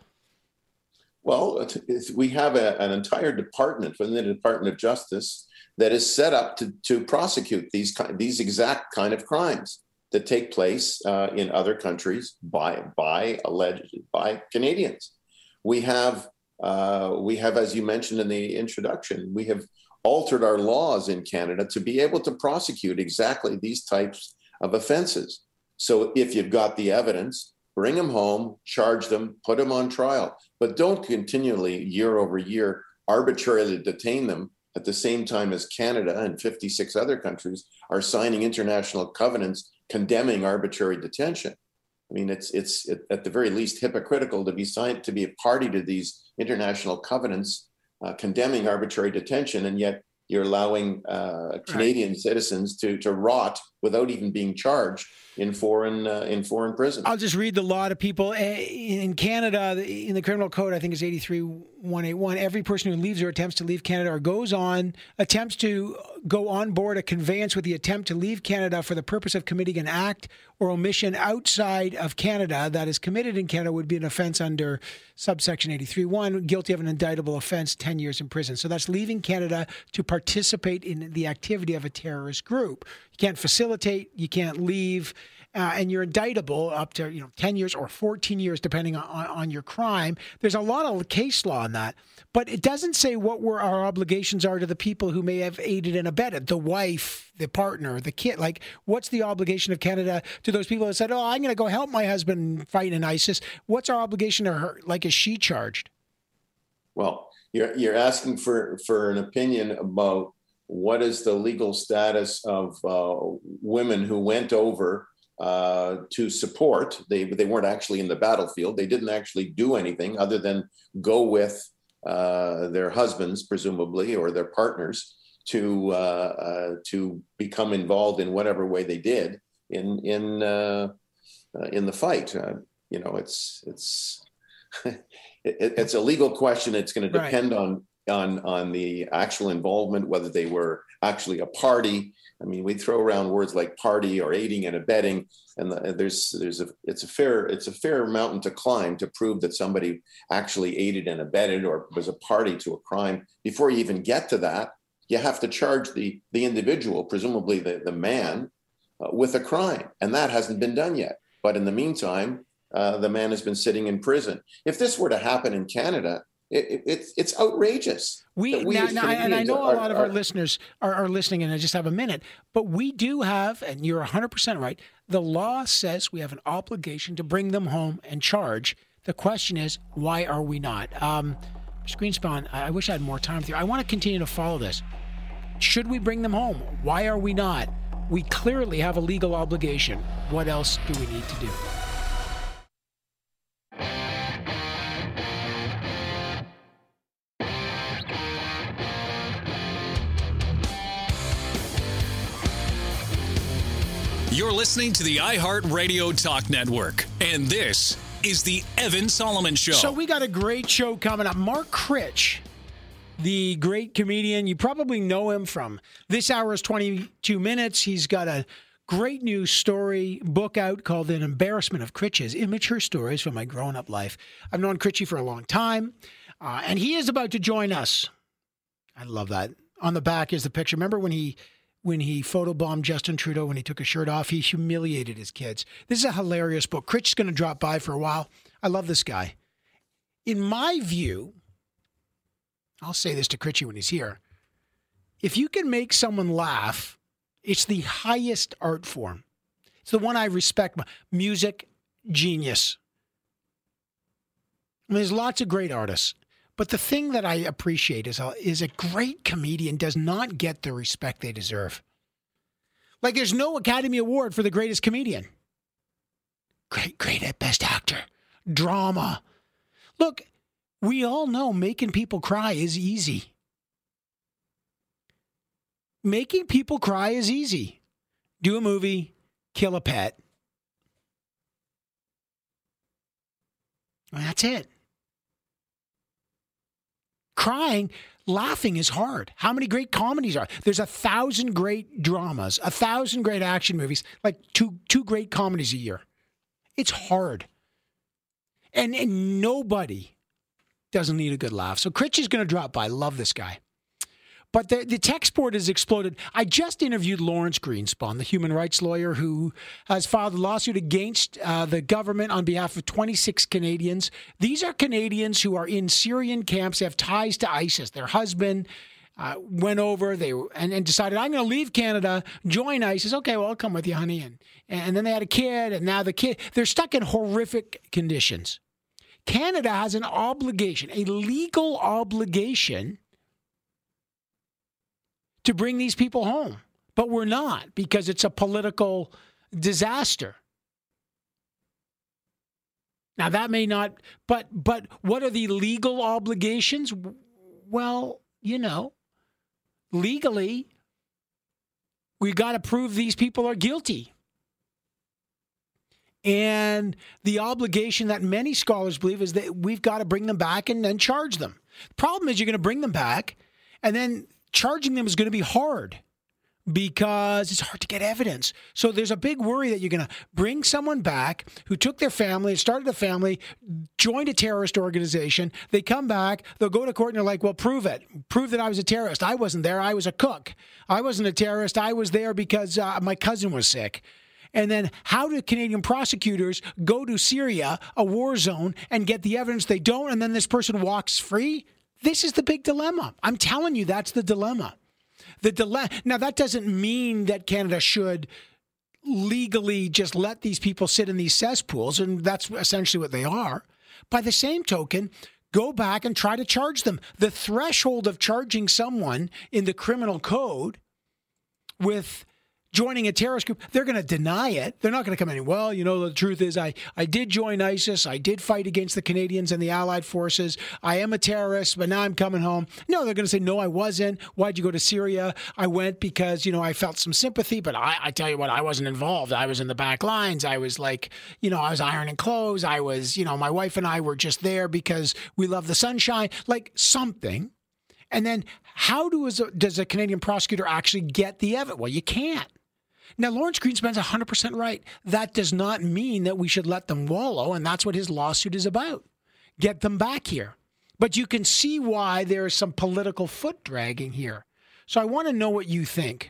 Well, it's, we have a, an entire department within the Department of Justice that is set up to, to prosecute these these exact kind of crimes that take place uh, in other countries by by alleged by Canadians. We have uh, we have, as you mentioned in the introduction, we have altered our laws in Canada to be able to prosecute exactly these types of offenses. So if you've got the evidence, bring them home, charge them, put them on trial, but don't continually, year over year, arbitrarily detain them at the same time as Canada and fifty-six other countries are signing international covenants condemning arbitrary detention. I mean, it's it's at the very least hypocritical to be signed to be a party to these international covenants uh, condemning arbitrary detention, and yet you're allowing uh, Canadian right. citizens to to rot without even being charged in foreign uh, in foreign prisons. I'll just read the law to people. In Canada, in the criminal code, I think it's eighty-three one eighty-one, every person who leaves or attempts to leave Canada or goes on, attempts to go on board a conveyance with the attempt to leave Canada for the purpose of committing an act or omission outside of Canada that is committed in Canada would be an offense under subsection eighty-three one, guilty of an indictable offense, ten years in prison. So that's leaving Canada to participate in the activity of a terrorist group. You can't facilitate, you can't leave, uh, and you're indictable up to you know ten years or fourteen years, depending on, on your crime. There's a lot of case law on that, but it doesn't say what were our obligations are to the people who may have aided and abetted, the wife, the partner, the kid. Like, what's the obligation of Canada to those people that said, oh, I'm going to go help my husband fight in ISIS? What's our obligation to her? Like, is she charged? Well, you're you're asking for, for an opinion about what is the legal status of uh, women who went over uh, to support. They they weren't actually in the battlefield. They didn't actually do anything other than go with uh, their husbands, presumably, or their partners to uh, uh, to become involved in whatever way they did in in uh, uh, in the fight. Uh, you know, it's it's it, it's a legal question. It's going to depend right. on. on on the actual involvement, whether they were actually a party. I mean, we throw around words like party or aiding and abetting, and the, there's there's a it's a fair it's a fair mountain to climb to prove that somebody actually aided and abetted or was a party to a crime. Before you even get to that, you have to charge the the individual, presumably the the man, uh, with a crime, and that hasn't been done yet. But in the meantime, uh, the man has been sitting in prison. If this were to happen in Canada, It, it, it's it's outrageous. We, we now, now, and I know are, a lot of are, our listeners are, are listening, and I just have a minute. But we do have, and you're one hundred percent right, the law says we have an obligation to bring them home and charge. The question is, why are we not? Um, Mister Greenspan, I wish I had more time with you. I want to continue to follow this. Should we bring them home? Why are we not? We clearly have a legal obligation. What else do we need to do? You're listening to the iHeartRadio Talk Network, and this is the Evan Solomon Show. So we got a great show coming up. Mark Critch, the great comedian, you probably know him from This Hour's twenty-two minutes. He's got a great new story book out called An Embarrassment of Critch's, Immature Stories from My Grown-Up Life. I've known Critchy for a long time, uh, and he is about to join us. I love that. On the back is the picture. Remember when he... When he photobombed Justin Trudeau when he took his shirt off, he humiliated his kids. This is a hilarious book. Critch is going to drop by for a while. I love this guy. In my view, I'll say this to Critchy when he's here. If you can make someone laugh, it's the highest art form. It's the one I respect. Music, genius. I mean, there's lots of great artists, But the thing that I appreciate is a, is a great comedian does not get the respect they deserve. Like there's no Academy Award for the greatest comedian. Great, great at best actor. Drama. Look, we all know making people cry is easy. Making people cry is easy. Do a movie, kill a pet. Well, that's it. Crying, laughing is hard. How many great comedies are? There's a thousand great dramas, a thousand great action movies, like two two great comedies a year. It's hard. And, and nobody doesn't need a good laugh. So Critch is going to drop by. Love this guy. But the, the tech sport has exploded. I just interviewed Lawrence Greenspan, the human rights lawyer who has filed a lawsuit against uh, the government on behalf of twenty-six Canadians. These are Canadians who are in Syrian camps, have ties to ISIS. Their husband uh, went over they and, and decided, I'm going to leave Canada, join ISIS. Okay, well, I'll come with you, honey. And, and then they had a kid, and now the kid, they're stuck in horrific conditions. Canada has an obligation, a legal obligation, to bring these people home. But we're not, because it's a political disaster. Now, that may not, but but what are the legal obligations? Well, you know, legally, we got to prove these people are guilty. And the obligation that many scholars believe is that we've got to bring them back and then charge them. The problem is you're going to bring them back, and then charging them is going to be hard because it's hard to get evidence. So there's a big worry that you're going to bring someone back who took their family, started a family, joined a terrorist organization. They come back, they'll go to court and they're like, well, prove it. Prove that I was a terrorist. I wasn't there. I was a cook. I wasn't a terrorist. I was there because uh, my cousin was sick. And then how do Canadian prosecutors go to Syria, a war zone, and get the evidence they don't, and then this person walks free? This is the big dilemma. I'm telling you, that's the dilemma. The dilemma. Now, that doesn't mean that Canada should legally just let these people sit in these cesspools, and that's essentially what they are. By the same token, go back and try to charge them. The threshold of charging someone in the criminal code with joining a terrorist group, they're going to deny it. They're not going to come in, well, you know, the truth is I, I did join ISIS. I did fight against the Canadians and the Allied forces. I am a terrorist, but now I'm coming home. No, they're going to say, no, I wasn't. Why'd you go to Syria? I went because, you know, I felt some sympathy, but I, I tell you what, I wasn't involved. I was in the back lines. I was like, you know, I was ironing clothes. I was, you know, my wife and I were just there because we love the sunshine, like something. And then how do, is a, does a Canadian prosecutor actually get the evidence? Well, you can't. Now, Lawrence Greenspan's one hundred percent right. That does not mean that we should let them wallow, and that's what his lawsuit is about. Get them back here. But you can see why there is some political foot dragging here. So I want to know what you think.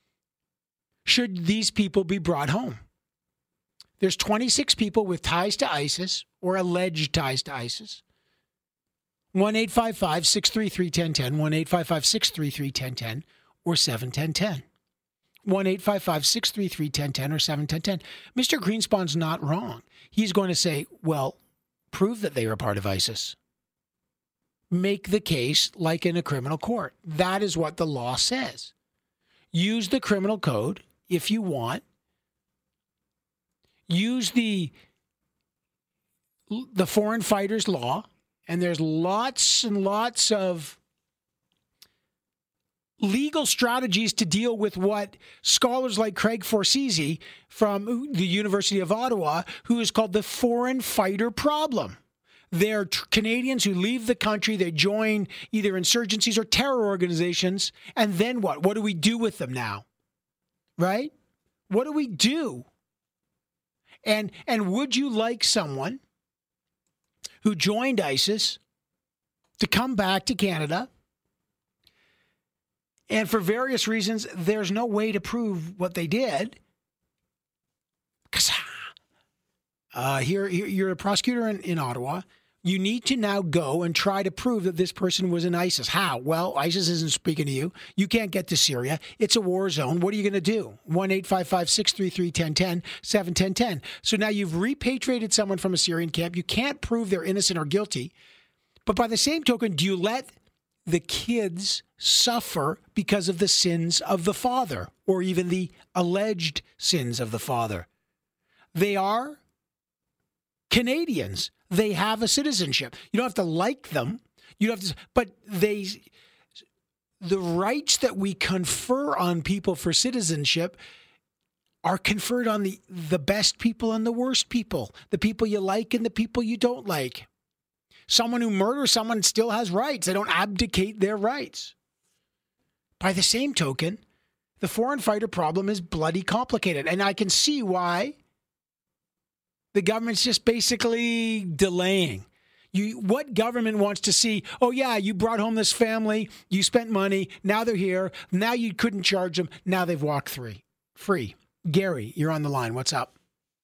Should these people be brought home? There's twenty-six people with ties to ISIS or alleged ties to ISIS. one eight five five, six three three, one zero one zero, one eight five five, six three three, one zero one zero, or seven one zero one zero. one eight five five, six three three, one zero one zero or seven one zero one zero. Mister Greenspan's not wrong. He's going to say, well, prove that they were part of ISIS. Make the case like in a criminal court. That is what the law says. Use the criminal code if you want. Use the, the foreign fighters law, and there's lots and lots of legal strategies to deal with what scholars like Craig Forsisi from the University of Ottawa, who is called the foreign fighter problem. They're tr- Canadians who leave the country, they join either insurgencies or terror organizations, and then what? What do we do with them now? Right? What do we do? And and would you like someone who joined ISIS to come back to Canada? And for various reasons, there's no way to prove what they did. Because uh, here, here, you're a prosecutor in, in Ottawa. You need to now go and try to prove that this person was in ISIS. How? Well, ISIS isn't speaking to you. You can't get to Syria. It's a war zone. What are you going to do? one eight five five, six three three, one zero one zero, seven one zero one zero. So now you've repatriated someone from a Syrian camp. You can't prove they're innocent or guilty. But by the same token, do you let the kids suffer because of the sins of the father or even the alleged sins of the father? They are Canadians. They have a citizenship. You don't have to like them. You don't have to, but they, the rights that we confer on people for citizenship are conferred on the, the best people and the worst people, the people you like and the people you don't like. Someone who murders someone still has rights. They don't abdicate their rights. By the same token, the foreign fighter problem is bloody complicated. And I can see why the government's just basically delaying. You, what government wants to see, oh, yeah, you brought home this family, you spent money, now they're here, now you couldn't charge them, now they've walked free. Free. Gary, you're on the line. What's up?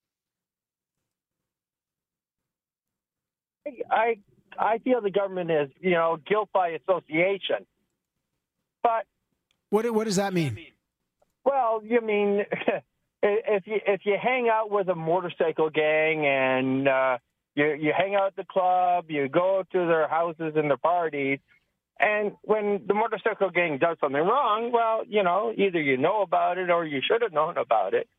I I feel the government is, you know, guilt by association. But what what does that mean? Well, you mean if you if you hang out with a motorcycle gang and uh, you you hang out at the club, you go to their houses and their parties, and when the motorcycle gang does something wrong, well, you know, either you know about it or you should have known about it.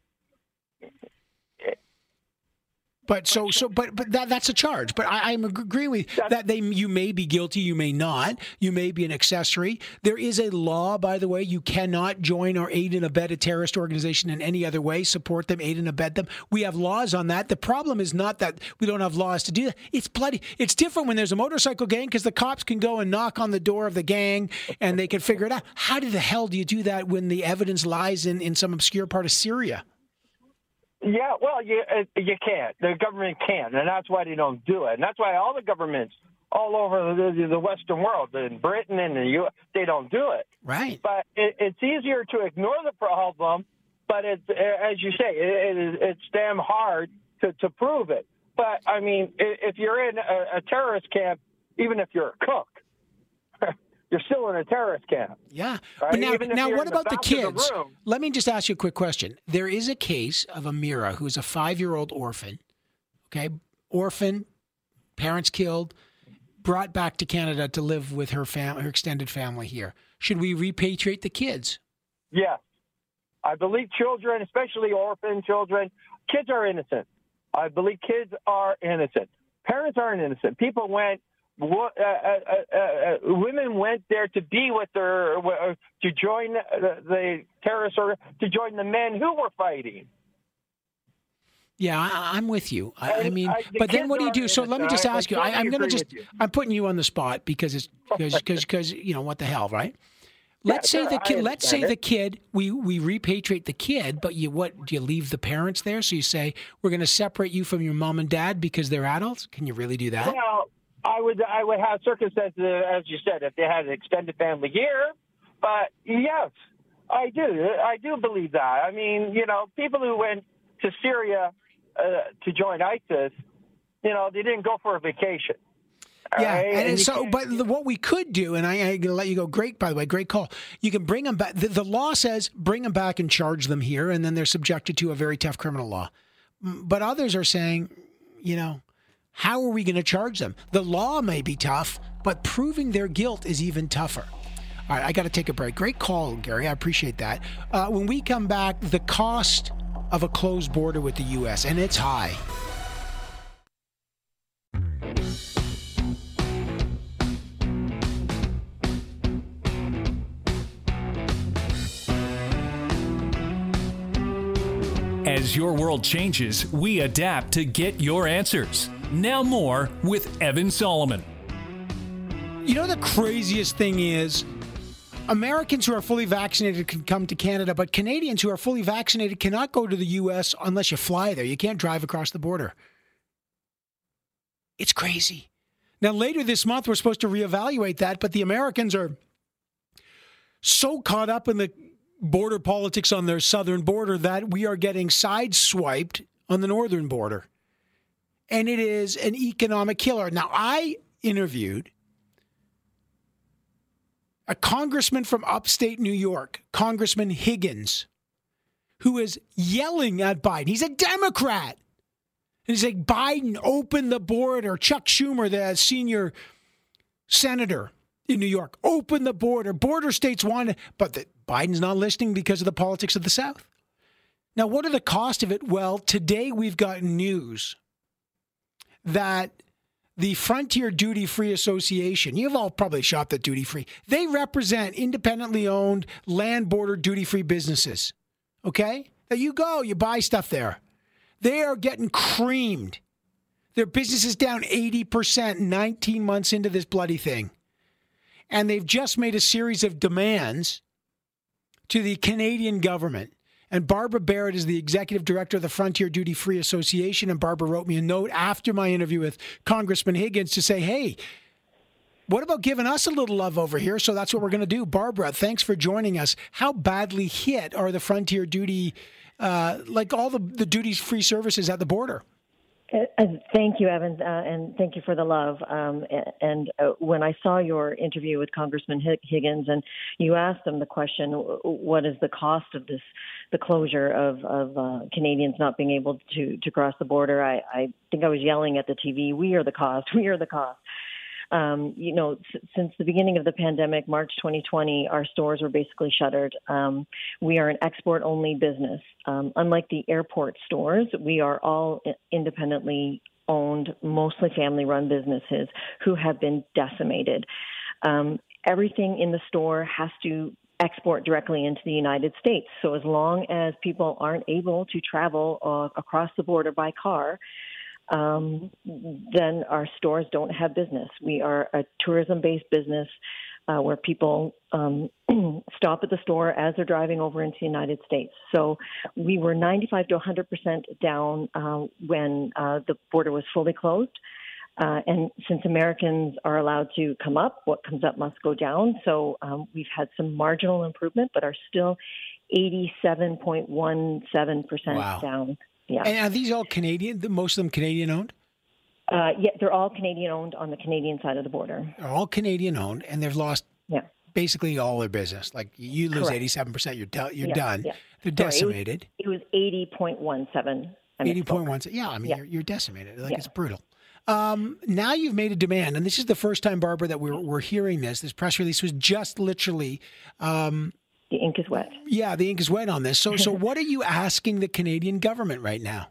But so so but but that that's a charge. But I, I'm agreeing with you that they you may be guilty, you may not. You may be an accessory. There is a law, by the way. You cannot join or aid and abet a terrorist organization in any other way. Support them, aid and abet them. We have laws on that. The problem is not that we don't have laws to do that. It's bloody. It's different when there's a motorcycle gang because the cops can go and knock on the door of the gang and they can figure it out. How the hell do you do that when the evidence lies in, in some obscure part of Syria? Yeah, well, you you can't. The government can't, and that's why they don't do it. And that's why all the governments all over the, the Western world, in Britain and the U S, they don't do it. Right. But it, it's easier to ignore the problem, but it's, as you say, it, it, it's damn hard to, to prove it. But, I mean, if you're in a, a terrorist camp, even if you're a cook, you're still in a terrorist camp. Yeah. Right? But now, Even if now you're what in the about the back of kids? the room. Let me just ask you a quick question. There is a case of Amira, who's a five-year-old orphan, okay? Orphan, parents killed, brought back to Canada to live with her fam- her extended family here. Should we repatriate the kids? Yes. I believe children, especially orphan children, kids are innocent. I believe kids are innocent. Parents aren't innocent. People went... What, uh, uh, uh, uh, women went there to be with their, uh, to join the, the terrorists or to join the men who were fighting. Yeah, I, I'm with you. I, I mean, I, but then what do you do? So let me just ask you. I, I'm going to just, you. I'm putting you on the spot because it's because because because you know what the hell, right? Let's Yeah, say sure, the kid. I Let's say understand the it. kid. We we repatriate the kid, but you what? Do you leave the parents there? So you say we're going to separate you from your mom and dad because they're adults. Can you really do that? Well, I would I would have circumstances, as you said, if they had an extended family here. But yes, I do. I do believe that. I mean, you know, people who went to Syria uh, to join ISIS, you know, they didn't go for a vacation. Yeah, right? and, And you so, can't- but the, what we could do, and I, I'm going to let you go. Great, by the way, great call. You can bring them back. The, the law says bring them back and charge them here, and then they're subjected to a very tough criminal law. Mm, But others are saying, you know, how are we going to charge them? The law may be tough, but proving their guilt is even tougher. All right, I got to take a break. Great call, Gary. I appreciate that. Uh, when we come back, the cost of a closed border with the U S, and it's high. As your world changes, we adapt to get your answers. Now more with Evan Solomon. You know, the craziest thing is Americans who are fully vaccinated can come to Canada, but Canadians who are fully vaccinated cannot go to the U S unless you fly there. You can't drive across the border. It's crazy. Now, later this month, we're supposed to reevaluate that, but the Americans are so caught up in the border politics on their southern border that we are getting sideswiped on the northern border. And it is an economic killer. Now, I interviewed a congressman from upstate New York, Congressman Higgins, who is yelling at Biden. He's a Democrat. And he's like, Biden, open the border. Chuck Schumer, the senior senator in New York, open the border. Border states want it, but the, Biden's not listening because of the politics of the South. Now, what are the cost of it? Well, today we've got news that the Frontier Duty Free Association, you've all probably shopped at Duty Free, they represent independently owned land border duty free businesses. Okay? Now you go, you buy stuff there. They are getting creamed. Their business is down eighty percent nineteen months into this bloody thing. And they've just made a series of demands to the Canadian government. And Barbara Barrett is the executive director of the Frontier Duty Free Association. And Barbara wrote me a note after my interview with Congressman Higgins to say, hey, what about giving us a little love over here? So that's what we're going to do. Barbara, thanks for joining us. How badly hit are the Frontier Duty, uh, like all the, the duty-free services at the border? Uh, thank you, Evan, uh, and thank you for the love. Um, and uh, when I saw your interview with Congressman Higgins, and you asked him the question, "What is the cost of this, the closure of, of uh, Canadians not being able to to cross the border?" I, I think I was yelling at the T V, "We are the cost. We are the cost." Um, you know, s- since the beginning of the pandemic, March twenty twenty, our stores were basically shuttered. Um, we are an export-only business. Um, unlike the airport stores, we are all independently owned, mostly family-run businesses who have been decimated. Um, everything in the store has to export directly into the United States. So as long as people aren't able to travel uh, across the border by car, Um, then our stores don't have business. We are a tourism-based business uh, where people um, stop at the store as they're driving over into the United States. So we were ninety-five to one hundred percent down uh, when uh, the border was fully closed. Uh, and since Americans are allowed to come up, what comes up must go down. So um, we've had some marginal improvement, but are still eighty-seven point one seven percent Wow. down. Yeah. And are these all Canadian, most of them Canadian owned? Uh, yeah, they're all Canadian owned on the Canadian side of the border. They're all Canadian owned, and they've lost Yeah. basically all their business. Like you lose Correct. eighty-seven percent, you're, do- you're Yeah, done. yeah. They're Sorry, decimated. It was eighty point one seven. eighty point one. Yeah, I mean, Yeah. You're, you're decimated. Like Yeah. it's brutal. Um, now you've made a demand, and this is the first time, Barbara, that we're, we're hearing this. This press release was just literally, um, The ink is wet. yeah, the ink is wet on this. So, so what are you asking the Canadian government right now?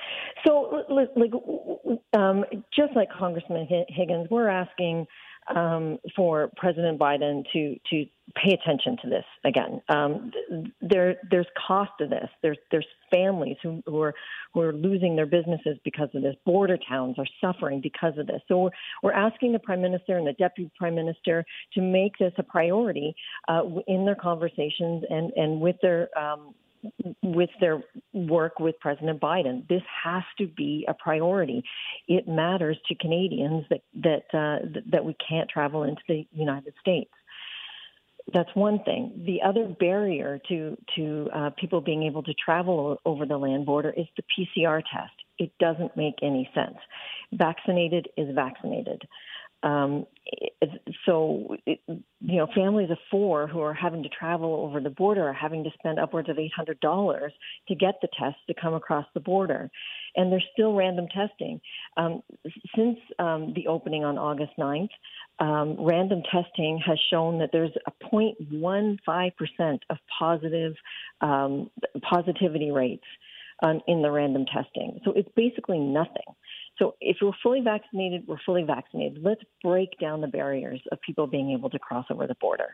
So, li- like, um, just like Congressman Higgins, we're asking um, for President Biden to to pay attention to this again. Um, there, there's cost to this. There's there's families who, who are who are losing their businesses because of this. Border towns are suffering because of this. So we're, we're asking the Prime Minister and the Deputy Prime Minister to make this a priority uh, in their conversations and and with their um, with their work with President Biden. This has to be a priority. It matters to Canadians that that uh, th- that we can't travel into the United States. That's one thing. The other barrier to to uh, people being able to travel over the land border is the P C R test. It doesn't make any sense. Vaccinated is vaccinated. Um, it, so, it, you know, families of four who are having to travel over the border are having to spend upwards of eight hundred dollars to get the test to come across the border. And there's still random testing. Um, since um, the opening on August ninth, um, random testing has shown that there's a zero point one five percent of positive um, positivity rates um, in the random testing. So it's basically nothing. So if we're fully vaccinated, we're fully vaccinated. Let's break down the barriers of people being able to cross over the border.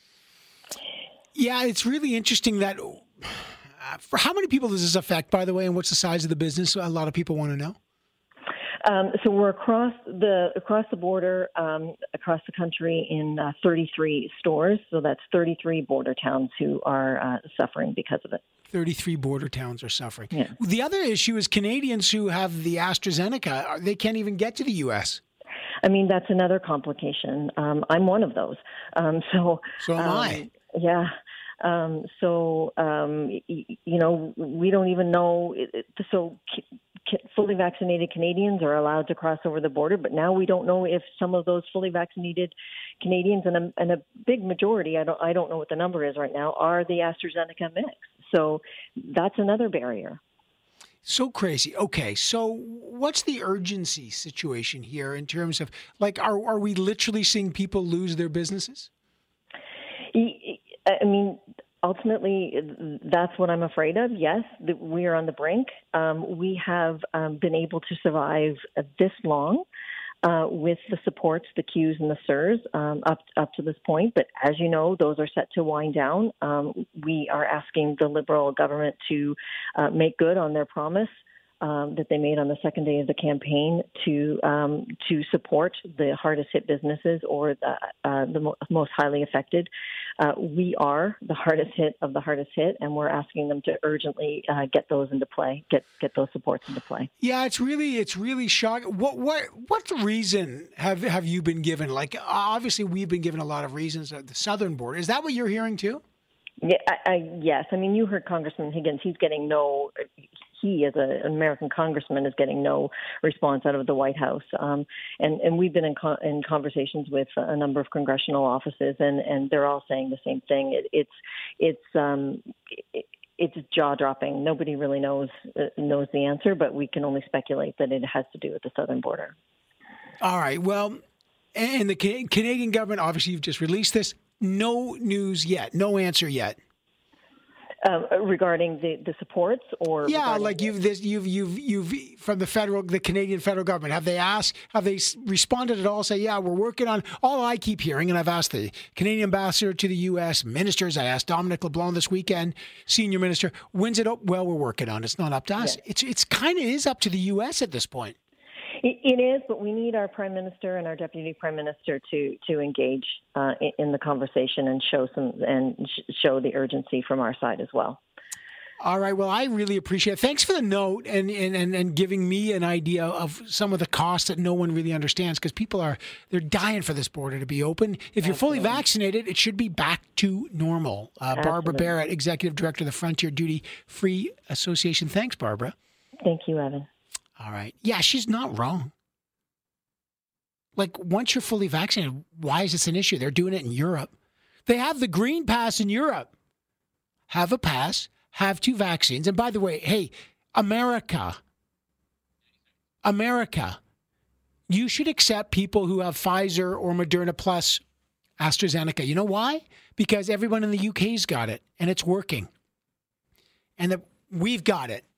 Yeah, it's really interesting that. Uh, for how many people does this affect, by the way, and what's the size of the business? A lot of people want to know. Um, so we're across the across the border, um, across the country in uh, thirty-three stores. So that's thirty-three border towns who are uh, suffering because of it. thirty-three border towns are suffering. Yeah. The other issue is Canadians who have the AstraZeneca, they can't even get to the U S. I mean, that's another complication. Um, I'm one of those. Um, so, So am um, I. Yeah. Um, so, um, y- you know, we don't even know. It, it, so c- c- fully vaccinated Canadians are allowed to cross over the border, but now we don't know if some of those fully vaccinated Canadians, and a, and a big majority, I don't, I don't know what the number is right now, are the AstraZeneca mix. So that's another barrier. So crazy. Okay, so what's the urgency situation here in terms of, like, are are we literally seeing people lose their businesses? I mean, ultimately, that's what I'm afraid of. Yes, we are on the brink. Um, we have um, been able to survive this long uh, with the supports, the Qs and the S I Rs um, up up to this point. But as you know, those are set to wind down. Um, we are asking the Liberal government to uh, make good on their promise Um, that they made on the second day of the campaign to um, to support the hardest hit businesses or the, uh, the mo- most highly affected. Uh, we are the hardest hit of the hardest hit, and we're asking them to urgently uh, get those into play, get get those supports into play. Yeah, it's really it's really shocking. What what what reason have have you been given? Like, obviously, we've been given a lot of reasons at the southern border. Is that what you're hearing too? Yeah, I, I, yes. I mean, you heard Congressman Higgins. He's getting no. He, as a, an American congressman, is getting no response out of the White House. Um, and, and we've been in, co- in conversations with a number of congressional offices, and, and they're all saying the same thing. It, it's it's um, it, it's jaw dropping. Nobody really knows uh, knows the answer, but we can only speculate that it has to do with the southern border. All right. Well, and the Canadian government, obviously, you've just released this. No news yet. No answer yet. Um, regarding the, the supports, or yeah, like you've this, you've you've you've from the federal, the Canadian federal government. Have they asked? Have they responded at all? Say, yeah, we're working on. All I keep hearing, and I've asked the Canadian ambassador to the U S, ministers. I asked Dominic LeBlanc this weekend, senior minister. When's it up? Well, we're working on it. It's not up to us. Yeah. It's it's kind of is up to the U S at this point. It is, but we need our prime minister and our deputy prime minister to to engage uh, in the conversation and show some and sh- show the urgency from our side as well. All right. Well, I really appreciate it. Thanks for the note and and, and, and giving me an idea of some of the costs that no one really understands, because people are they're dying for this border to be open. If you're Absolutely. fully vaccinated, it should be back to normal. Uh, Barbara Barrett, Executive Director of the Frontier Duty Free Association. Thanks, Barbara. Thank you, Evan. All right. Yeah, she's not wrong. Like, once you're fully vaccinated, why is this an issue? They're doing it in Europe. They have the green pass in Europe. Have a pass, have two vaccines. And by the way, hey, America, America, you should accept people who have Pfizer or Moderna plus AstraZeneca. You know why? Because everyone in the U K's got it, and it's working. And that we've got it.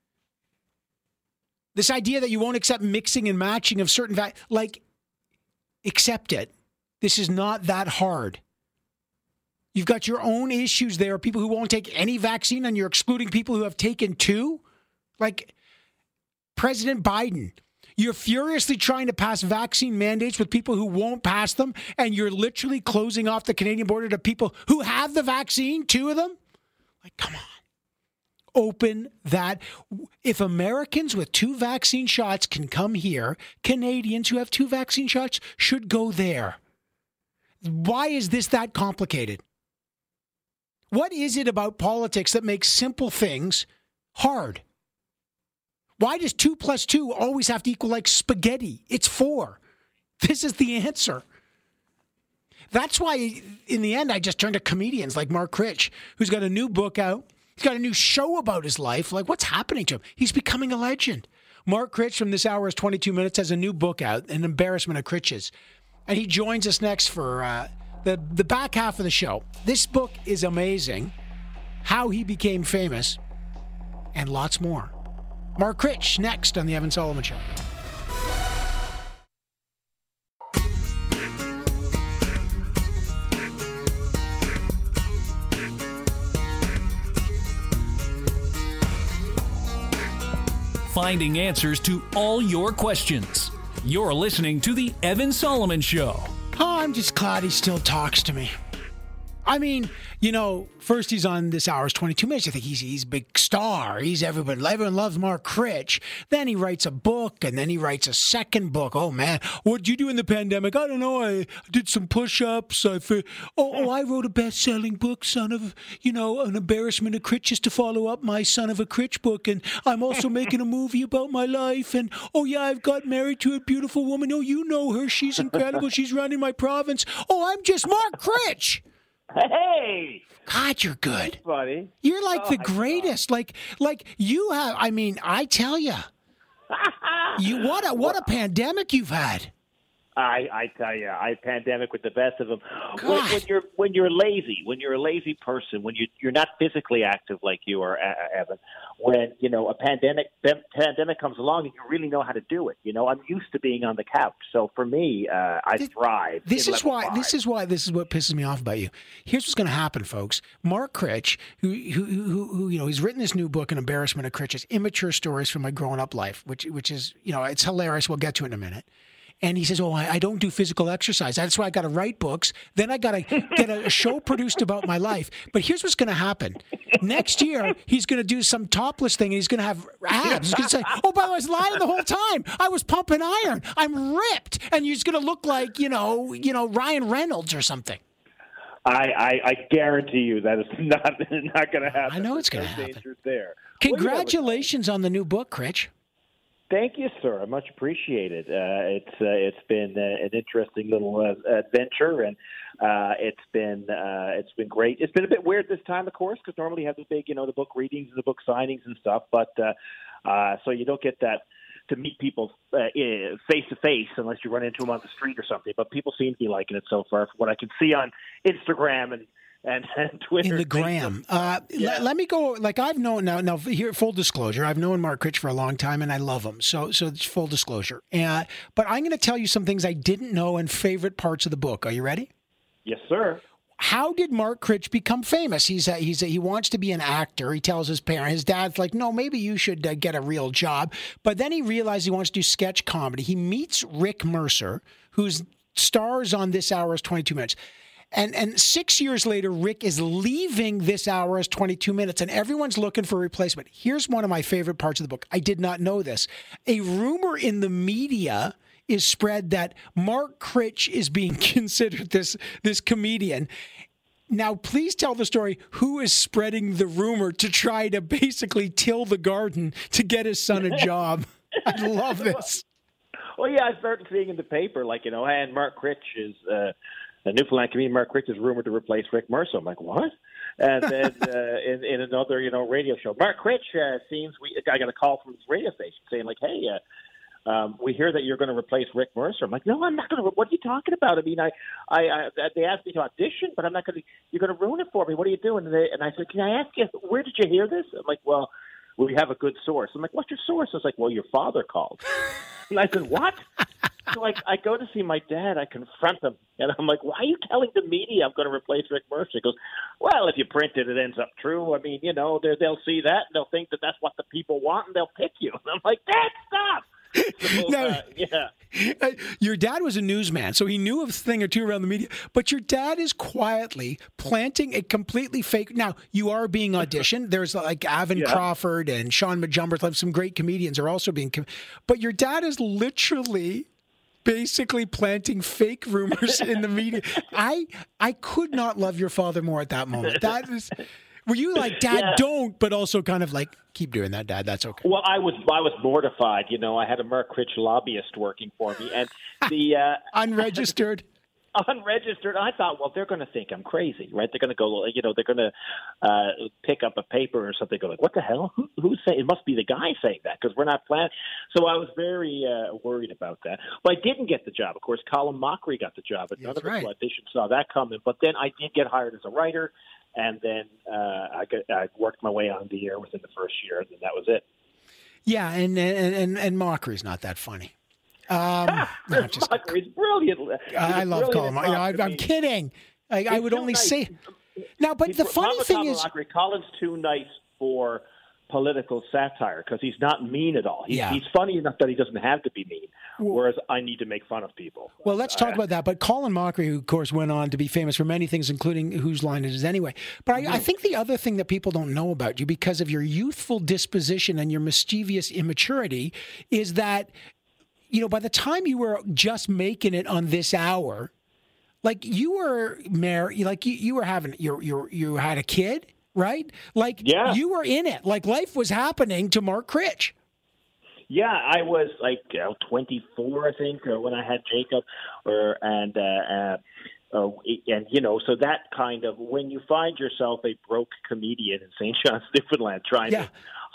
This idea that you won't accept mixing and matching of certain, va- like, accept it. This is not that hard. You've got your own issues there. People who won't take any vaccine, and you're excluding people who have taken two. Like President Biden, you're furiously trying to pass vaccine mandates with people who won't pass them, and you're literally closing off the Canadian border to people who have the vaccine, two of them. Like, come on. Open that. If Americans with two vaccine shots can come here, Canadians who have two vaccine shots should go there. Why is this that complicated? What is it about politics that makes simple things hard? Why does two plus two always have to equal like spaghetti? It's four. This is the answer. That's why, in the end, I just turn to comedians like Mark Critch, who's got a new book out. He's got a new show about his life. Like, what's happening to him? He's becoming a legend. Mark Critch from This Hour is twenty-two minutes has a new book out, An Embarrassment of Critches. And he joins us next for uh, the, the back half of the show. This book is amazing. How he became famous and lots more. Mark Critch next on The Evan Solomon Show. Finding answers to all your questions. You're listening to The Evan Solomon Show. Oh, I'm just glad he still talks to me. I mean, you know, first he's on This Hour's twenty-two minutes. I think he's he's a big star. He's everybody. Everyone loves Mark Critch. Then he writes a book, and then he writes a second book. Oh, man. What'd you do in the pandemic? I don't know. I did some push-ups. I fi- oh, oh, I wrote a best-selling book, Son of, you know, An Embarrassment of Critches, to follow up my Son of a Critch book. And I'm also making a movie about my life. And, oh, yeah, I've got married to a beautiful woman. Oh, you know her. She's incredible. She's running my province. Oh, I'm just Mark Critch. Hey! God, you're good. Buddy. You're like oh, the greatest. Like, like you have, I mean, I tell you, You what a what a pandemic you've had. I, I tell you, I pandemic with the best of them. When, when you're when you're lazy, when you're a lazy person, when you you're not physically active like you are, uh, Evan. When you know a pandemic pandemic comes along and you really know how to do it. You know, I'm used to being on the couch, so for me, uh, I this, thrive. This is why. five. This is why. This is what pisses me off about you. Here's what's going to happen, folks. Mark Critch, who, who who who you know, he's written this new book, "An Embarrassment of Critch's Immature Stories from My Grown Up Life," which which is you know it's hilarious. We'll get to it in a minute. And he says, oh, I, I don't do physical exercise. That's why I got to write books. Then I got to get a, a show produced about my life. But here's what's going to happen. Next year, he's going to do some topless thing, and he's going to have abs. He's going to say, oh, by the way, I was lying the whole time. I was pumping iron. I'm ripped. And he's going to look like, you know, you know, Ryan Reynolds or something. I, I, I guarantee you that is not, not going to happen. I know it's going to happen. Danger's there. Congratulations on the new book, Critch. Thank you, sir. I much appreciate it. Uh, it's uh, it's been uh, an interesting little uh, adventure, and uh, it's been uh, it's been great. It's been a bit weird this time, of course, because normally you have the big, you know, the book readings and the book signings and stuff. But uh, uh, so you don't get that to meet people face to face unless you run into them on the street or something. But people seem to be liking it so far, from what I can see on Instagram and. And, and Twitter. In the gram. Uh, yeah. let, let me go. Like I've known now. Now here, full disclosure. I've known Mark Critch for a long time, and I love him. So, so it's full disclosure. Uh, but I'm going to tell you some things I didn't know and favorite parts of the book. Are you ready? Yes, sir. How did Mark Critch become famous? He's a, he's a, he wants to be an actor. He tells his parent, his dad's like, no, maybe you should uh, get a real job. But then he realized he wants to do sketch comedy. He meets Rick Mercer, who's stars on This Hour is twenty-two minutes. And and six years later, Rick is leaving This Hour as twenty-two minutes, and everyone's looking for a replacement. Here's one of my favorite parts of the book. I did not know this. A rumor in the media is spread that Mark Critch is being considered this, this comedian. Now, please tell the story. Who is spreading the rumor to try to basically till the garden to get his son a job? I love this. Well, yeah, I started seeing in the paper, like, you know, and Mark Critch is... Uh, The Newfoundland comedian Mark Critch is rumored to replace Rick Mercer. I'm like, what? And then uh, in, in another, you know, radio show, Mark Critch uh, seems we. I got a call from his radio station saying, like, hey, uh, um, we hear that you're going to replace Rick Mercer. I'm like, no, I'm not going to. What are you talking about? I mean, I, I, I they asked me to audition, but I'm not going to. You're going to ruin it for me. What are you doing? And, they, and I said, can I ask you, where did you hear this? I'm like, well, we have a good source. I'm like, what's your source? I was like, well, your father called. And I said, what? So like, I go to see my dad, I confront him, and I'm like, why are you telling the media I'm going to replace Rick Mercer? He goes, well, if you print it, it ends up true. I mean, you know, they'll see that, and they'll think that that's what the people want, and they'll pick you. And I'm like, Dad, stop! So, now, uh, yeah. Your dad was a newsman, so he knew a thing or two around the media. But your dad is quietly planting a completely fake. Now, you are being auditioned. There's like Avon yeah. Crawford and Sean Majumber, some great comedians are also being. But your dad is literally basically planting fake rumors in the media. I I could not love your father more at that moment. That is. Were you like, Dad, yeah. don't, but also kind of like, keep doing that, Dad, that's okay? Well, I was I was mortified. You know, I had a Mark Critch lobbyist working for me. And the uh, Unregistered? Unregistered. I thought, well, they're going to think I'm crazy, right? They're going to go, you know, they're going to uh, pick up a paper or something, go like, what the hell? Who, who's saying? It must be the guy saying that because we're not planning. So I was very uh, worried about that. But I didn't get the job. Of course, Colin Mockery got the job, but none That's of us right. auditions saw that coming. But then I did get hired as a writer. And then uh, I, got, I worked my way on the air within the first year, and then that was it. Yeah, and and and, and Mockery's not that funny. Um, no, just, Mockery's brilliant. I love Colin Mockery. You know, I, I'm kidding. I, I would only nice. say now, but He's, the funny Colin thing is, Mockery, Colin's too nice for political satire because he's not mean at all. He's, yeah. he's funny enough that he doesn't have to be mean, whereas I need to make fun of people. Well, let's talk I, about that. But Colin Mockery, who, of course, went on to be famous for many things, including Whose Line It Is Anyway. But I, I think the other thing that people don't know about you, because of your youthful disposition and your mischievous immaturity, is that, you know, by the time you were just making it on This Hour, like you were married, like you, you were having, you you you had a kid. Right? Like, yeah. you were in it. Like, life was happening to Mark Critch. Yeah, I was, like, you know, twenty-four, I think, or when I had Jacob. or and, uh, uh, uh, and you know, so that kind of, when you find yourself a broke comedian in Saint John's, Newfoundland, trying yeah. to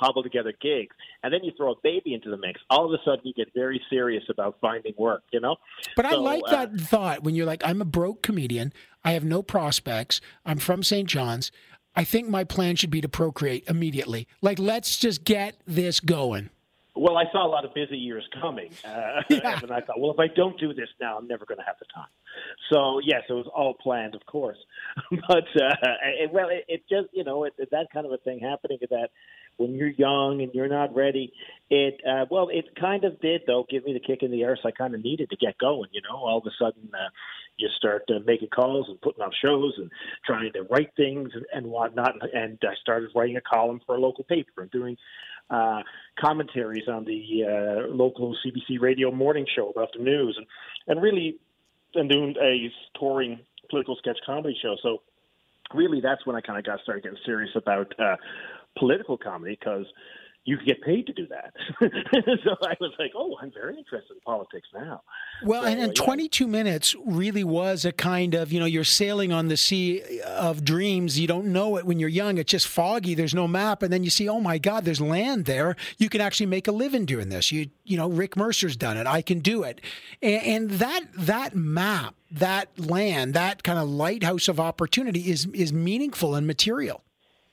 cobble together gigs, and then you throw a baby into the mix. All of a sudden, you get very serious about finding work, you know? But so, I like uh, that thought when you're like, I'm a broke comedian. I have no prospects. I'm from Saint John's. I think my plan should be to procreate immediately. Like, let's just get this going. Well, I saw a lot of busy years coming, uh, Yeah. and I thought, well, if I don't do this now, I'm never going to have the time. So, yes, it was all planned, of course. but, uh, it, well, it, it just, you know, it, that kind of a thing happening that when you're young and you're not ready, it, uh, well, it kind of did, though, give me the kick in the arse I kind of needed to get going, you know. All of a sudden, uh, you start uh, making calls and putting on shows and trying to write things and, and whatnot. And I started writing a column for a local paper and doing uh, commentaries on the uh, local C B C radio morning show about the news, and, and really and doing a touring political sketch comedy show. So really that's when I kind of got started getting serious about uh, political comedy, because you could get paid to do that. So I was like, oh, I'm very interested in politics now. Well, so, and, and yeah. twenty-two minutes really was a kind of, you know, you're sailing on the sea of dreams. You don't know it when you're young. It's just foggy. There's no map. And then you see, oh, my God, there's land there. You can actually make a living doing this. You you know, Rick Mercer's done it. I can do it. And, and that that map, that land, that kind of lighthouse of opportunity is is meaningful and material.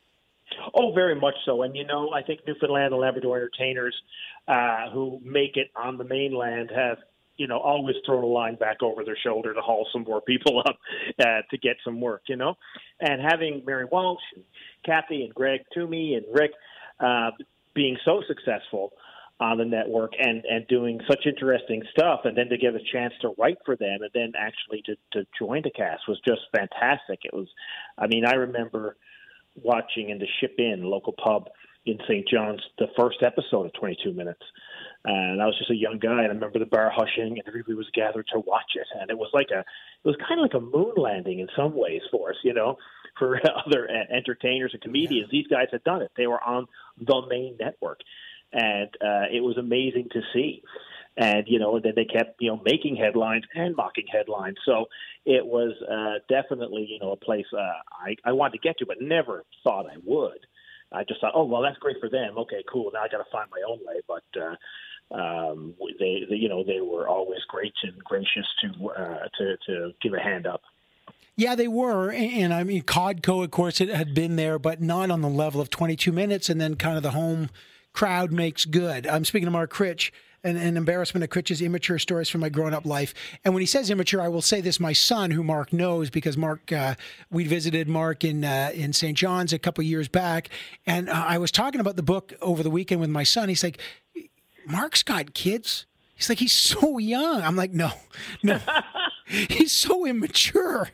Oh, very much so. And, you know, I think Newfoundland and Labrador entertainers uh, who make it on the mainland have, you know, always thrown a line back over their shoulder to haul some more people up uh, to get some work, you know. And having Mary Walsh and Kathy and Greg Toomey and Rick uh, being so successful on the network and, and doing such interesting stuff, and then to get a chance to write for them and then actually to, to join the cast was just fantastic. It was, I mean, I remember watching in the Ship Inn local pub in Saint John's the first episode of twenty-two minutes, and I was just a young guy, and I remember the bar hushing and everybody was gathered to watch it, and it was like a it was kind of like a moon landing in some ways for us, you know, for other entertainers and comedians. These guys had done it. They were on the main network, and uh, it was amazing to see. And, you know, and then they kept, you know, making headlines and mocking headlines. So it was uh, definitely, you know, a place uh, I, I wanted to get to, but never thought I would. I just thought, oh, well, that's great for them. Okay, cool. Now I got to find my own way. But, uh, um, they, they, you know, they were always great and gracious to, uh, to, to give a hand up. Yeah, they were. And, and I mean, Codco, of course, it had been there, but not on the level of twenty-two minutes. And then kind of the home crowd makes good. I'm speaking to Mark Critch. An, an embarrassment of Critch's immature stories from my grown-up life. And when he says immature, I will say this, my son, who Mark knows, because Mark, uh, we visited Mark in uh, in Saint John's a couple of years back, and uh, I was talking about the book over the weekend with my son. He's like, Mark's got kids? He's like, he's so young. I'm like, no, no. He's so immature.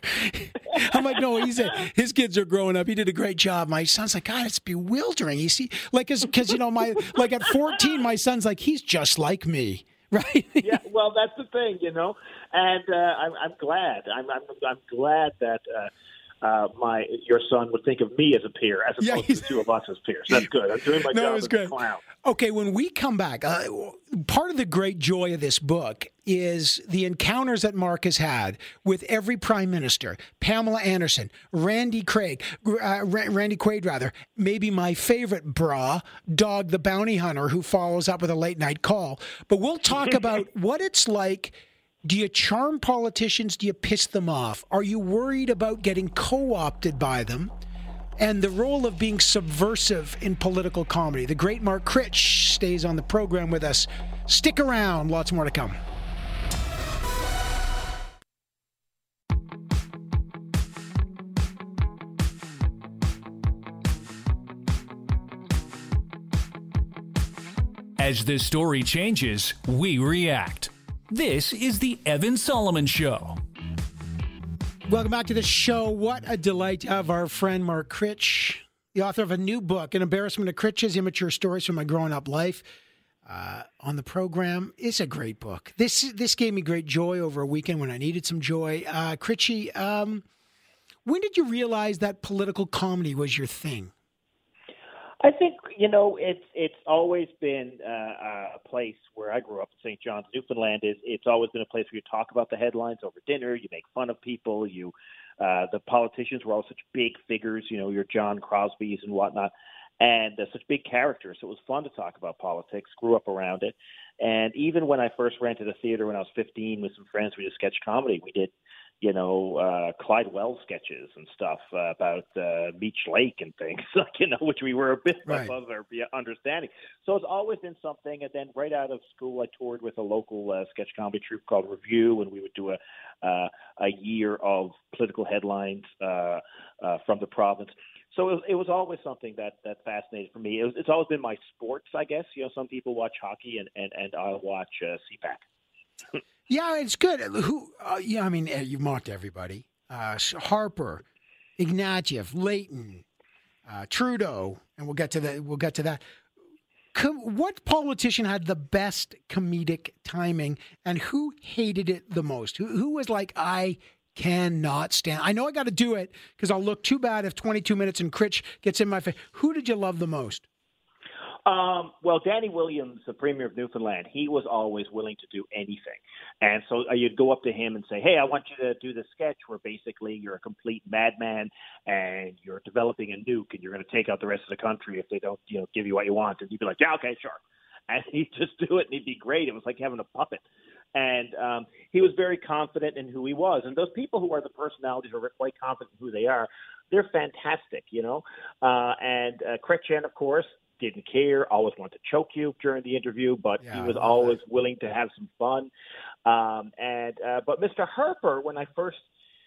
I'm like, no, he's a, his kids are growing up. He did a great job. My son's like, God, it's bewildering. You see, like, because, you know, my, like at fourteen, my son's like, he's just like me. Right. Yeah. Well, that's the thing, you know, and uh, I'm, I'm glad. I'm, I'm, I'm glad that uh, uh, my your son would think of me as a peer as opposed yeah, to the two of us as peers. That's good. I'm doing my no, job it was as good. a clown. Okay, when we come back, uh, part of the great joy of this book is the encounters that Mark has had with every prime minister, Pamela Anderson, Randy Craig, uh, Randy Quaid, rather, maybe my favorite bra, Dog the Bounty Hunter, who follows up with a late night call. But we'll talk about what it's like. Do you charm politicians? Do you piss them off? Are you worried about getting co-opted by them? And the role of being subversive in political comedy. The great Mark Critch stays on the program with us. Stick around. Lots more to come. As the story changes, we react. This is the Evan Solomon Show. Welcome back to the show. What a delight to have our friend Mark Critch, the author of a new book, An Embarrassment of Critch's Immature Stories from My Grown-Up Life, uh, on the program. It's a great book. This this gave me great joy over a weekend when I needed some joy. Uh, Critchy, um, when did you realize that political comedy was your thing? I think, you know, it's it's always been uh, a place where I grew up in Saint John's, Newfoundland. Is It's always been a place where you talk about the headlines over dinner, you make fun of people, you uh, the politicians were all such big figures, you know, your John Crosbys and whatnot. and uh, such big characters. So it was fun to talk about politics, grew up around it. And even when I first rented a theater when I was fifteen with some friends, we did sketch comedy. We did, you know, uh, Clyde Wells sketches and stuff uh, about uh, Beach Lake and things, like, you know, which we were a bit Right. above our understanding. So it's always been something. And then right out of school, I toured with a local uh, sketch comedy troupe called Review, and we would do a uh, a year of political headlines uh, uh, from the province. So it was, it was always something that, that fascinated for me. It was, it's always been my sports, I guess. You know, some people watch hockey, and, and, and I'll watch uh, C PAC. Yeah, it's good. Who? Uh, yeah, I mean, you mocked everybody. Uh, Harper, Ignatieff, Layton, uh, Trudeau, and we'll get to that. We'll get to that. Com- what politician had the best comedic timing, and who hated it the most? Who, who was like, I cannot stand. I know I got to do it because I'll look too bad if twenty-two minutes and Critch gets in my face. Who did you love the most? Um, well, Danny Williams, the Premier of Newfoundland, he was always willing to do anything. And so you'd go up to him and say, hey, I want you to do this sketch where basically you're a complete madman and you're developing a nuke and you're going to take out the rest of the country if they don't, you know, give you what you want. And you'd be like, yeah, okay, sure. And he'd just do it and he'd be great. It was like having a puppet. And um, he was very confident in who he was. And those people who are the personalities who are quite confident in who they are, they're fantastic, you know. Uh, and uh, Chrétien, of course, didn't care, always wanted to choke you during the interview, but Yeah, he was I love always that. willing to have some fun. Um, and uh, But Mister Harper, when I first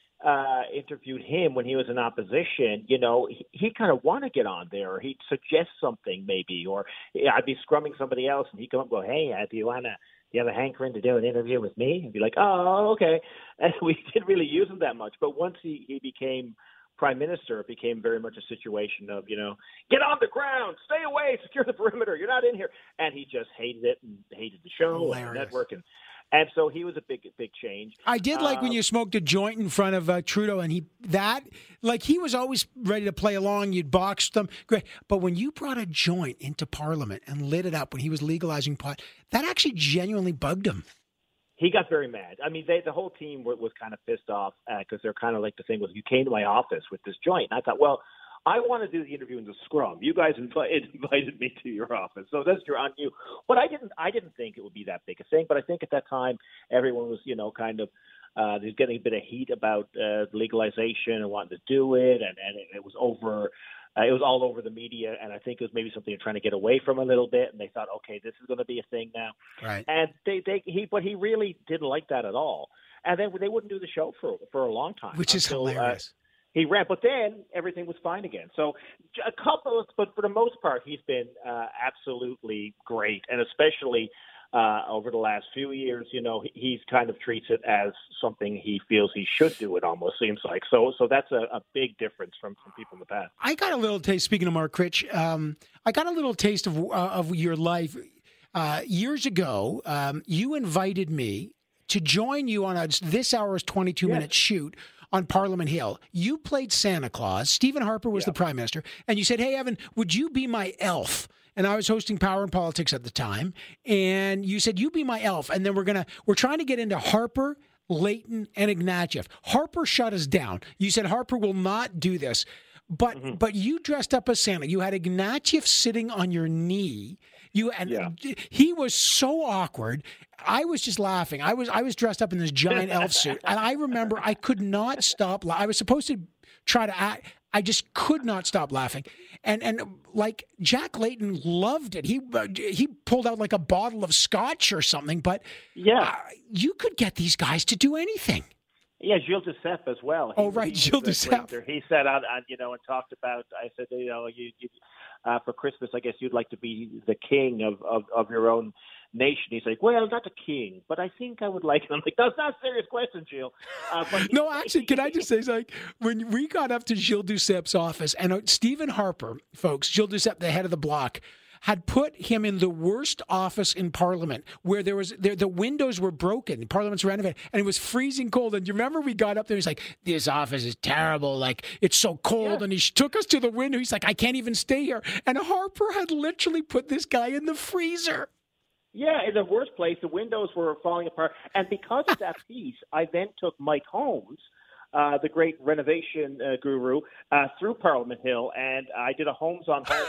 uh, interviewed him when he was in opposition, you know, he, he kind of want to get on there, or he'd suggest something maybe, or yeah, I'd be scrumming somebody else, and he'd come up and go, hey, uh, do you want to, do you have a hankering to do an interview with me? And be like, oh, okay. And we didn't really use him that much. But once he, he became Prime Minister, it became very much a situation of, you know, get on the ground, stay away, secure the perimeter, you're not in here. And he just hated it and hated the show and the Hilarious. network. And, and so he was a big, big change. I did like when Um, you smoked a joint in front of uh, Trudeau, and he that like he was always ready to play along. You'd box them, great. But when you brought a joint into Parliament and lit it up when he was legalizing pot, that actually genuinely bugged him. He got very mad. I mean, they, the whole team was, was kind of pissed off because uh, they're kind of like the thing was, you came to my office with this joint. And I thought, well, I want to do the interview in the scrum. You guys invited, invited me to your office, so that's your on you. But I didn't. I didn't think it would be that big a thing. But I think at that time, everyone was, you know, kind of uh, there's getting a bit of heat about uh, legalization and wanting to do it, and, and it, it was over. Uh, it was all over the media, and I think it was maybe something they're trying to get away from a little bit. And they thought, okay, this is going to be a thing now. Right. And they, they, he, but he really didn't like that at all. And then they wouldn't do the show for for a long time, Which is until, hilarious. Uh, he ran, but then everything was fine again. So a couple, of, but for the most part, he's been uh, absolutely great, and especially uh, over the last few years, you know, he, he's kind of treats it as something he feels he should do. It almost seems like so. So that's a, a big difference from some people in the past. I got a little taste. Speaking of Mark Critch, um, I got a little taste of uh, of your life uh, years ago. Um, you invited me to join you on a this hour's twenty-two minute shoot on Parliament Hill. You played Santa Claus. Stephen Harper was Yeah. the Prime Minister, and you said, "Hey, Evan, would you be my elf?" And I was hosting Power and Politics at the time, and you said, "You be my elf," and then we're gonna we're trying to get into Harper, Layton, and Ignatieff. Harper shut us down. You said Harper will not do this. But Mm-hmm. but you dressed up as Santa. You had Ignatieff sitting on your knee. You and Yeah. he was so awkward. I was just laughing. I was I was dressed up in this giant elf suit, and I remember I could not stop. la- I was supposed to try to act. I just could not stop laughing. And and like Jack Layton loved it. He uh, he pulled out like a bottle of scotch or something. But Yeah. uh, you could get these guys to do anything. Yeah, Gilles Duceppe as well. He, Oh, right, he Gilles was a Duceppe. great- He sat out, on, you know, and talked about. I said, you know, you, you uh, for Christmas, I guess you'd like to be the king of, of, of your own nation. He's like, well, not the king, but I think I would like it. I'm like, that's not a serious question, Gilles. Uh, but he- No, actually, can I just say something? When we got up to Gilles Duceppe's office, and uh, Stephen Harper, folks, Gilles Duceppe, the head of the bloc, had put him in the worst office in Parliament, where there was there, the windows were broken. Parliament's renovated, and it was freezing cold. And you remember we got up there? He's like, "This office is terrible. Like it's so cold." Yeah. And he took us to the window. He's like, "I can't even stay here." And Harper had literally put this guy in the freezer. Yeah, in the worst place, the windows were falling apart. And because of that piece, I then took Mike Holmes, uh, the great renovation uh, guru, uh, through Parliament Hill, and I did a Holmes on Holmes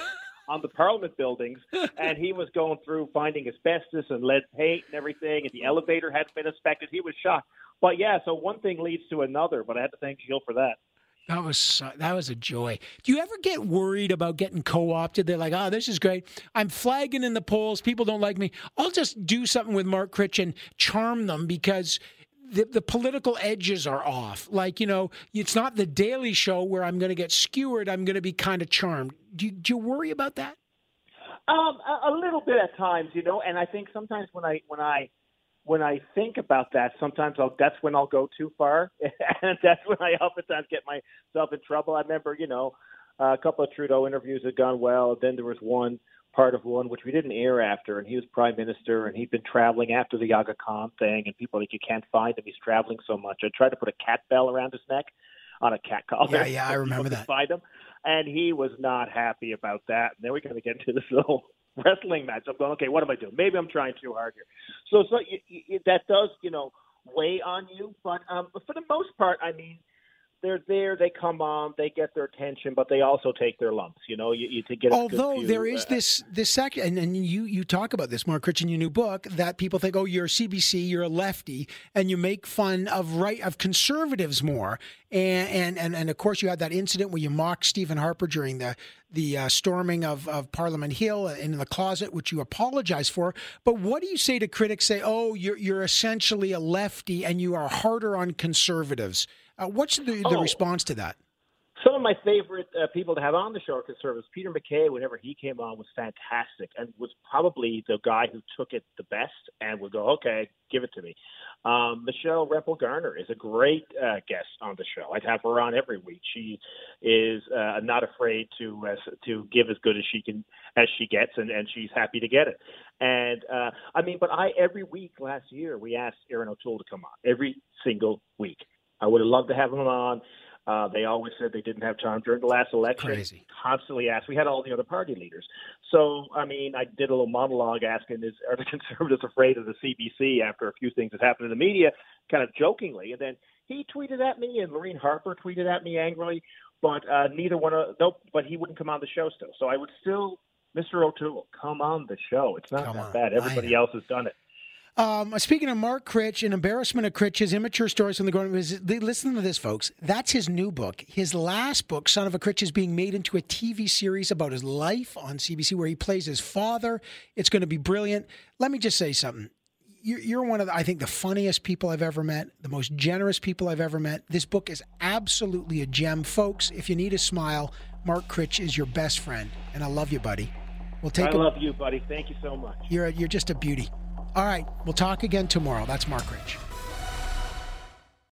on the Parliament buildings, and he was going through finding asbestos and lead paint and everything, and the elevator hadn't been inspected. He was shocked. But, yeah, so one thing leads to another, but I had to thank Gilles for that. That was that was a joy. Do you ever get worried about getting co-opted? They're like, oh, this is great. I'm flagging in the polls. People don't like me. I'll just do something with Mark Critch and charm them because the, the political edges are off. Like, you know, it's not the Daily Show where I'm going to get skewered. I'm going to be kind of charmed. Do you, do you worry about that? Um, a, a little bit at times, you know, and I think sometimes when I when I when I think about that, sometimes I'll, that's when I'll go too far, and that's when I oftentimes get myself in trouble. I remember, you know, a couple of Trudeau interviews had gone well. Then there was one part of one which we didn't air after, and he was prime minister, and he'd been traveling after the Aga Khan thing, and people like, you can't find him. He's traveling so much. I tried to put a cat bell around his neck on a cat collar. Yeah, yeah, I remember that. Find him, and he was not happy about that. And then we kind of get into this little wrestling match. I'm going, okay, what am I doing? Maybe I'm trying too hard here. So, so you, you, that does, you know, weigh on you. But, um, but for the most part, I mean, they're there, they come on, they get their attention, but they also take their lumps, you know, you, you to get a Although good view, there is uh, this this section, and, and you, you talk about this, Mark Critch, in your new book, that people think, oh, you're a C B C, you're a lefty, and you make fun of right of conservatives more. And and, and, and of course, you had that incident where you mocked Stephen Harper during the the uh, storming of, of Parliament Hill in the closet, which you apologize for. But what do you say to critics say, oh, you're you're essentially a lefty and you are harder on conservatives? Uh, what's the, the Oh. response to that? Some of my favorite uh, people to have on the show are conservatives. Peter MacKay, whenever he came on, was fantastic and was probably the guy who took it the best and would go, okay, give it to me. Um, Michelle Rempel-Garner is a great uh, guest on the show. I'd have her on every week. She is uh, not afraid to uh, to give as good as she can as she gets, and, and she's happy to get it. And uh, I mean, but I every week last year we asked Erin O'Toole to come on every single week. I would have loved to have him on. Uh, they always said they didn't have time during the last election. Crazy. Constantly asked. We had all the other party leaders. So, I mean, I did a little monologue asking, is, are the conservatives afraid of the C B C after a few things that happened in the media, kind of jokingly. And then he tweeted at me, and Lorraine Harper tweeted at me angrily, but uh, neither one of – nope, but he wouldn't come on the show still. So I would still – Mister O'Toole, come on the show. It's not Come that on. bad. Everybody else has done it. Um, speaking of Mark Critch, An Embarrassment of Critch's Immature Stories from the Grown Ups. Listen to this, folks. That's his new book. His last book, Son of a Critch, is being made into a T V series about his life on C B C where he plays his father. It's going to be brilliant. Let me just say something. You're, you're one of, the, I think, the funniest people I've ever met, the most generous people I've ever met. This book is absolutely a gem. Folks, if you need a smile, Mark Critch is your best friend. And I love you, buddy. We'll take I a, love you, buddy. Thank you so much. You're, you're just a beauty. All right, we'll talk again tomorrow. That's Mark Critch.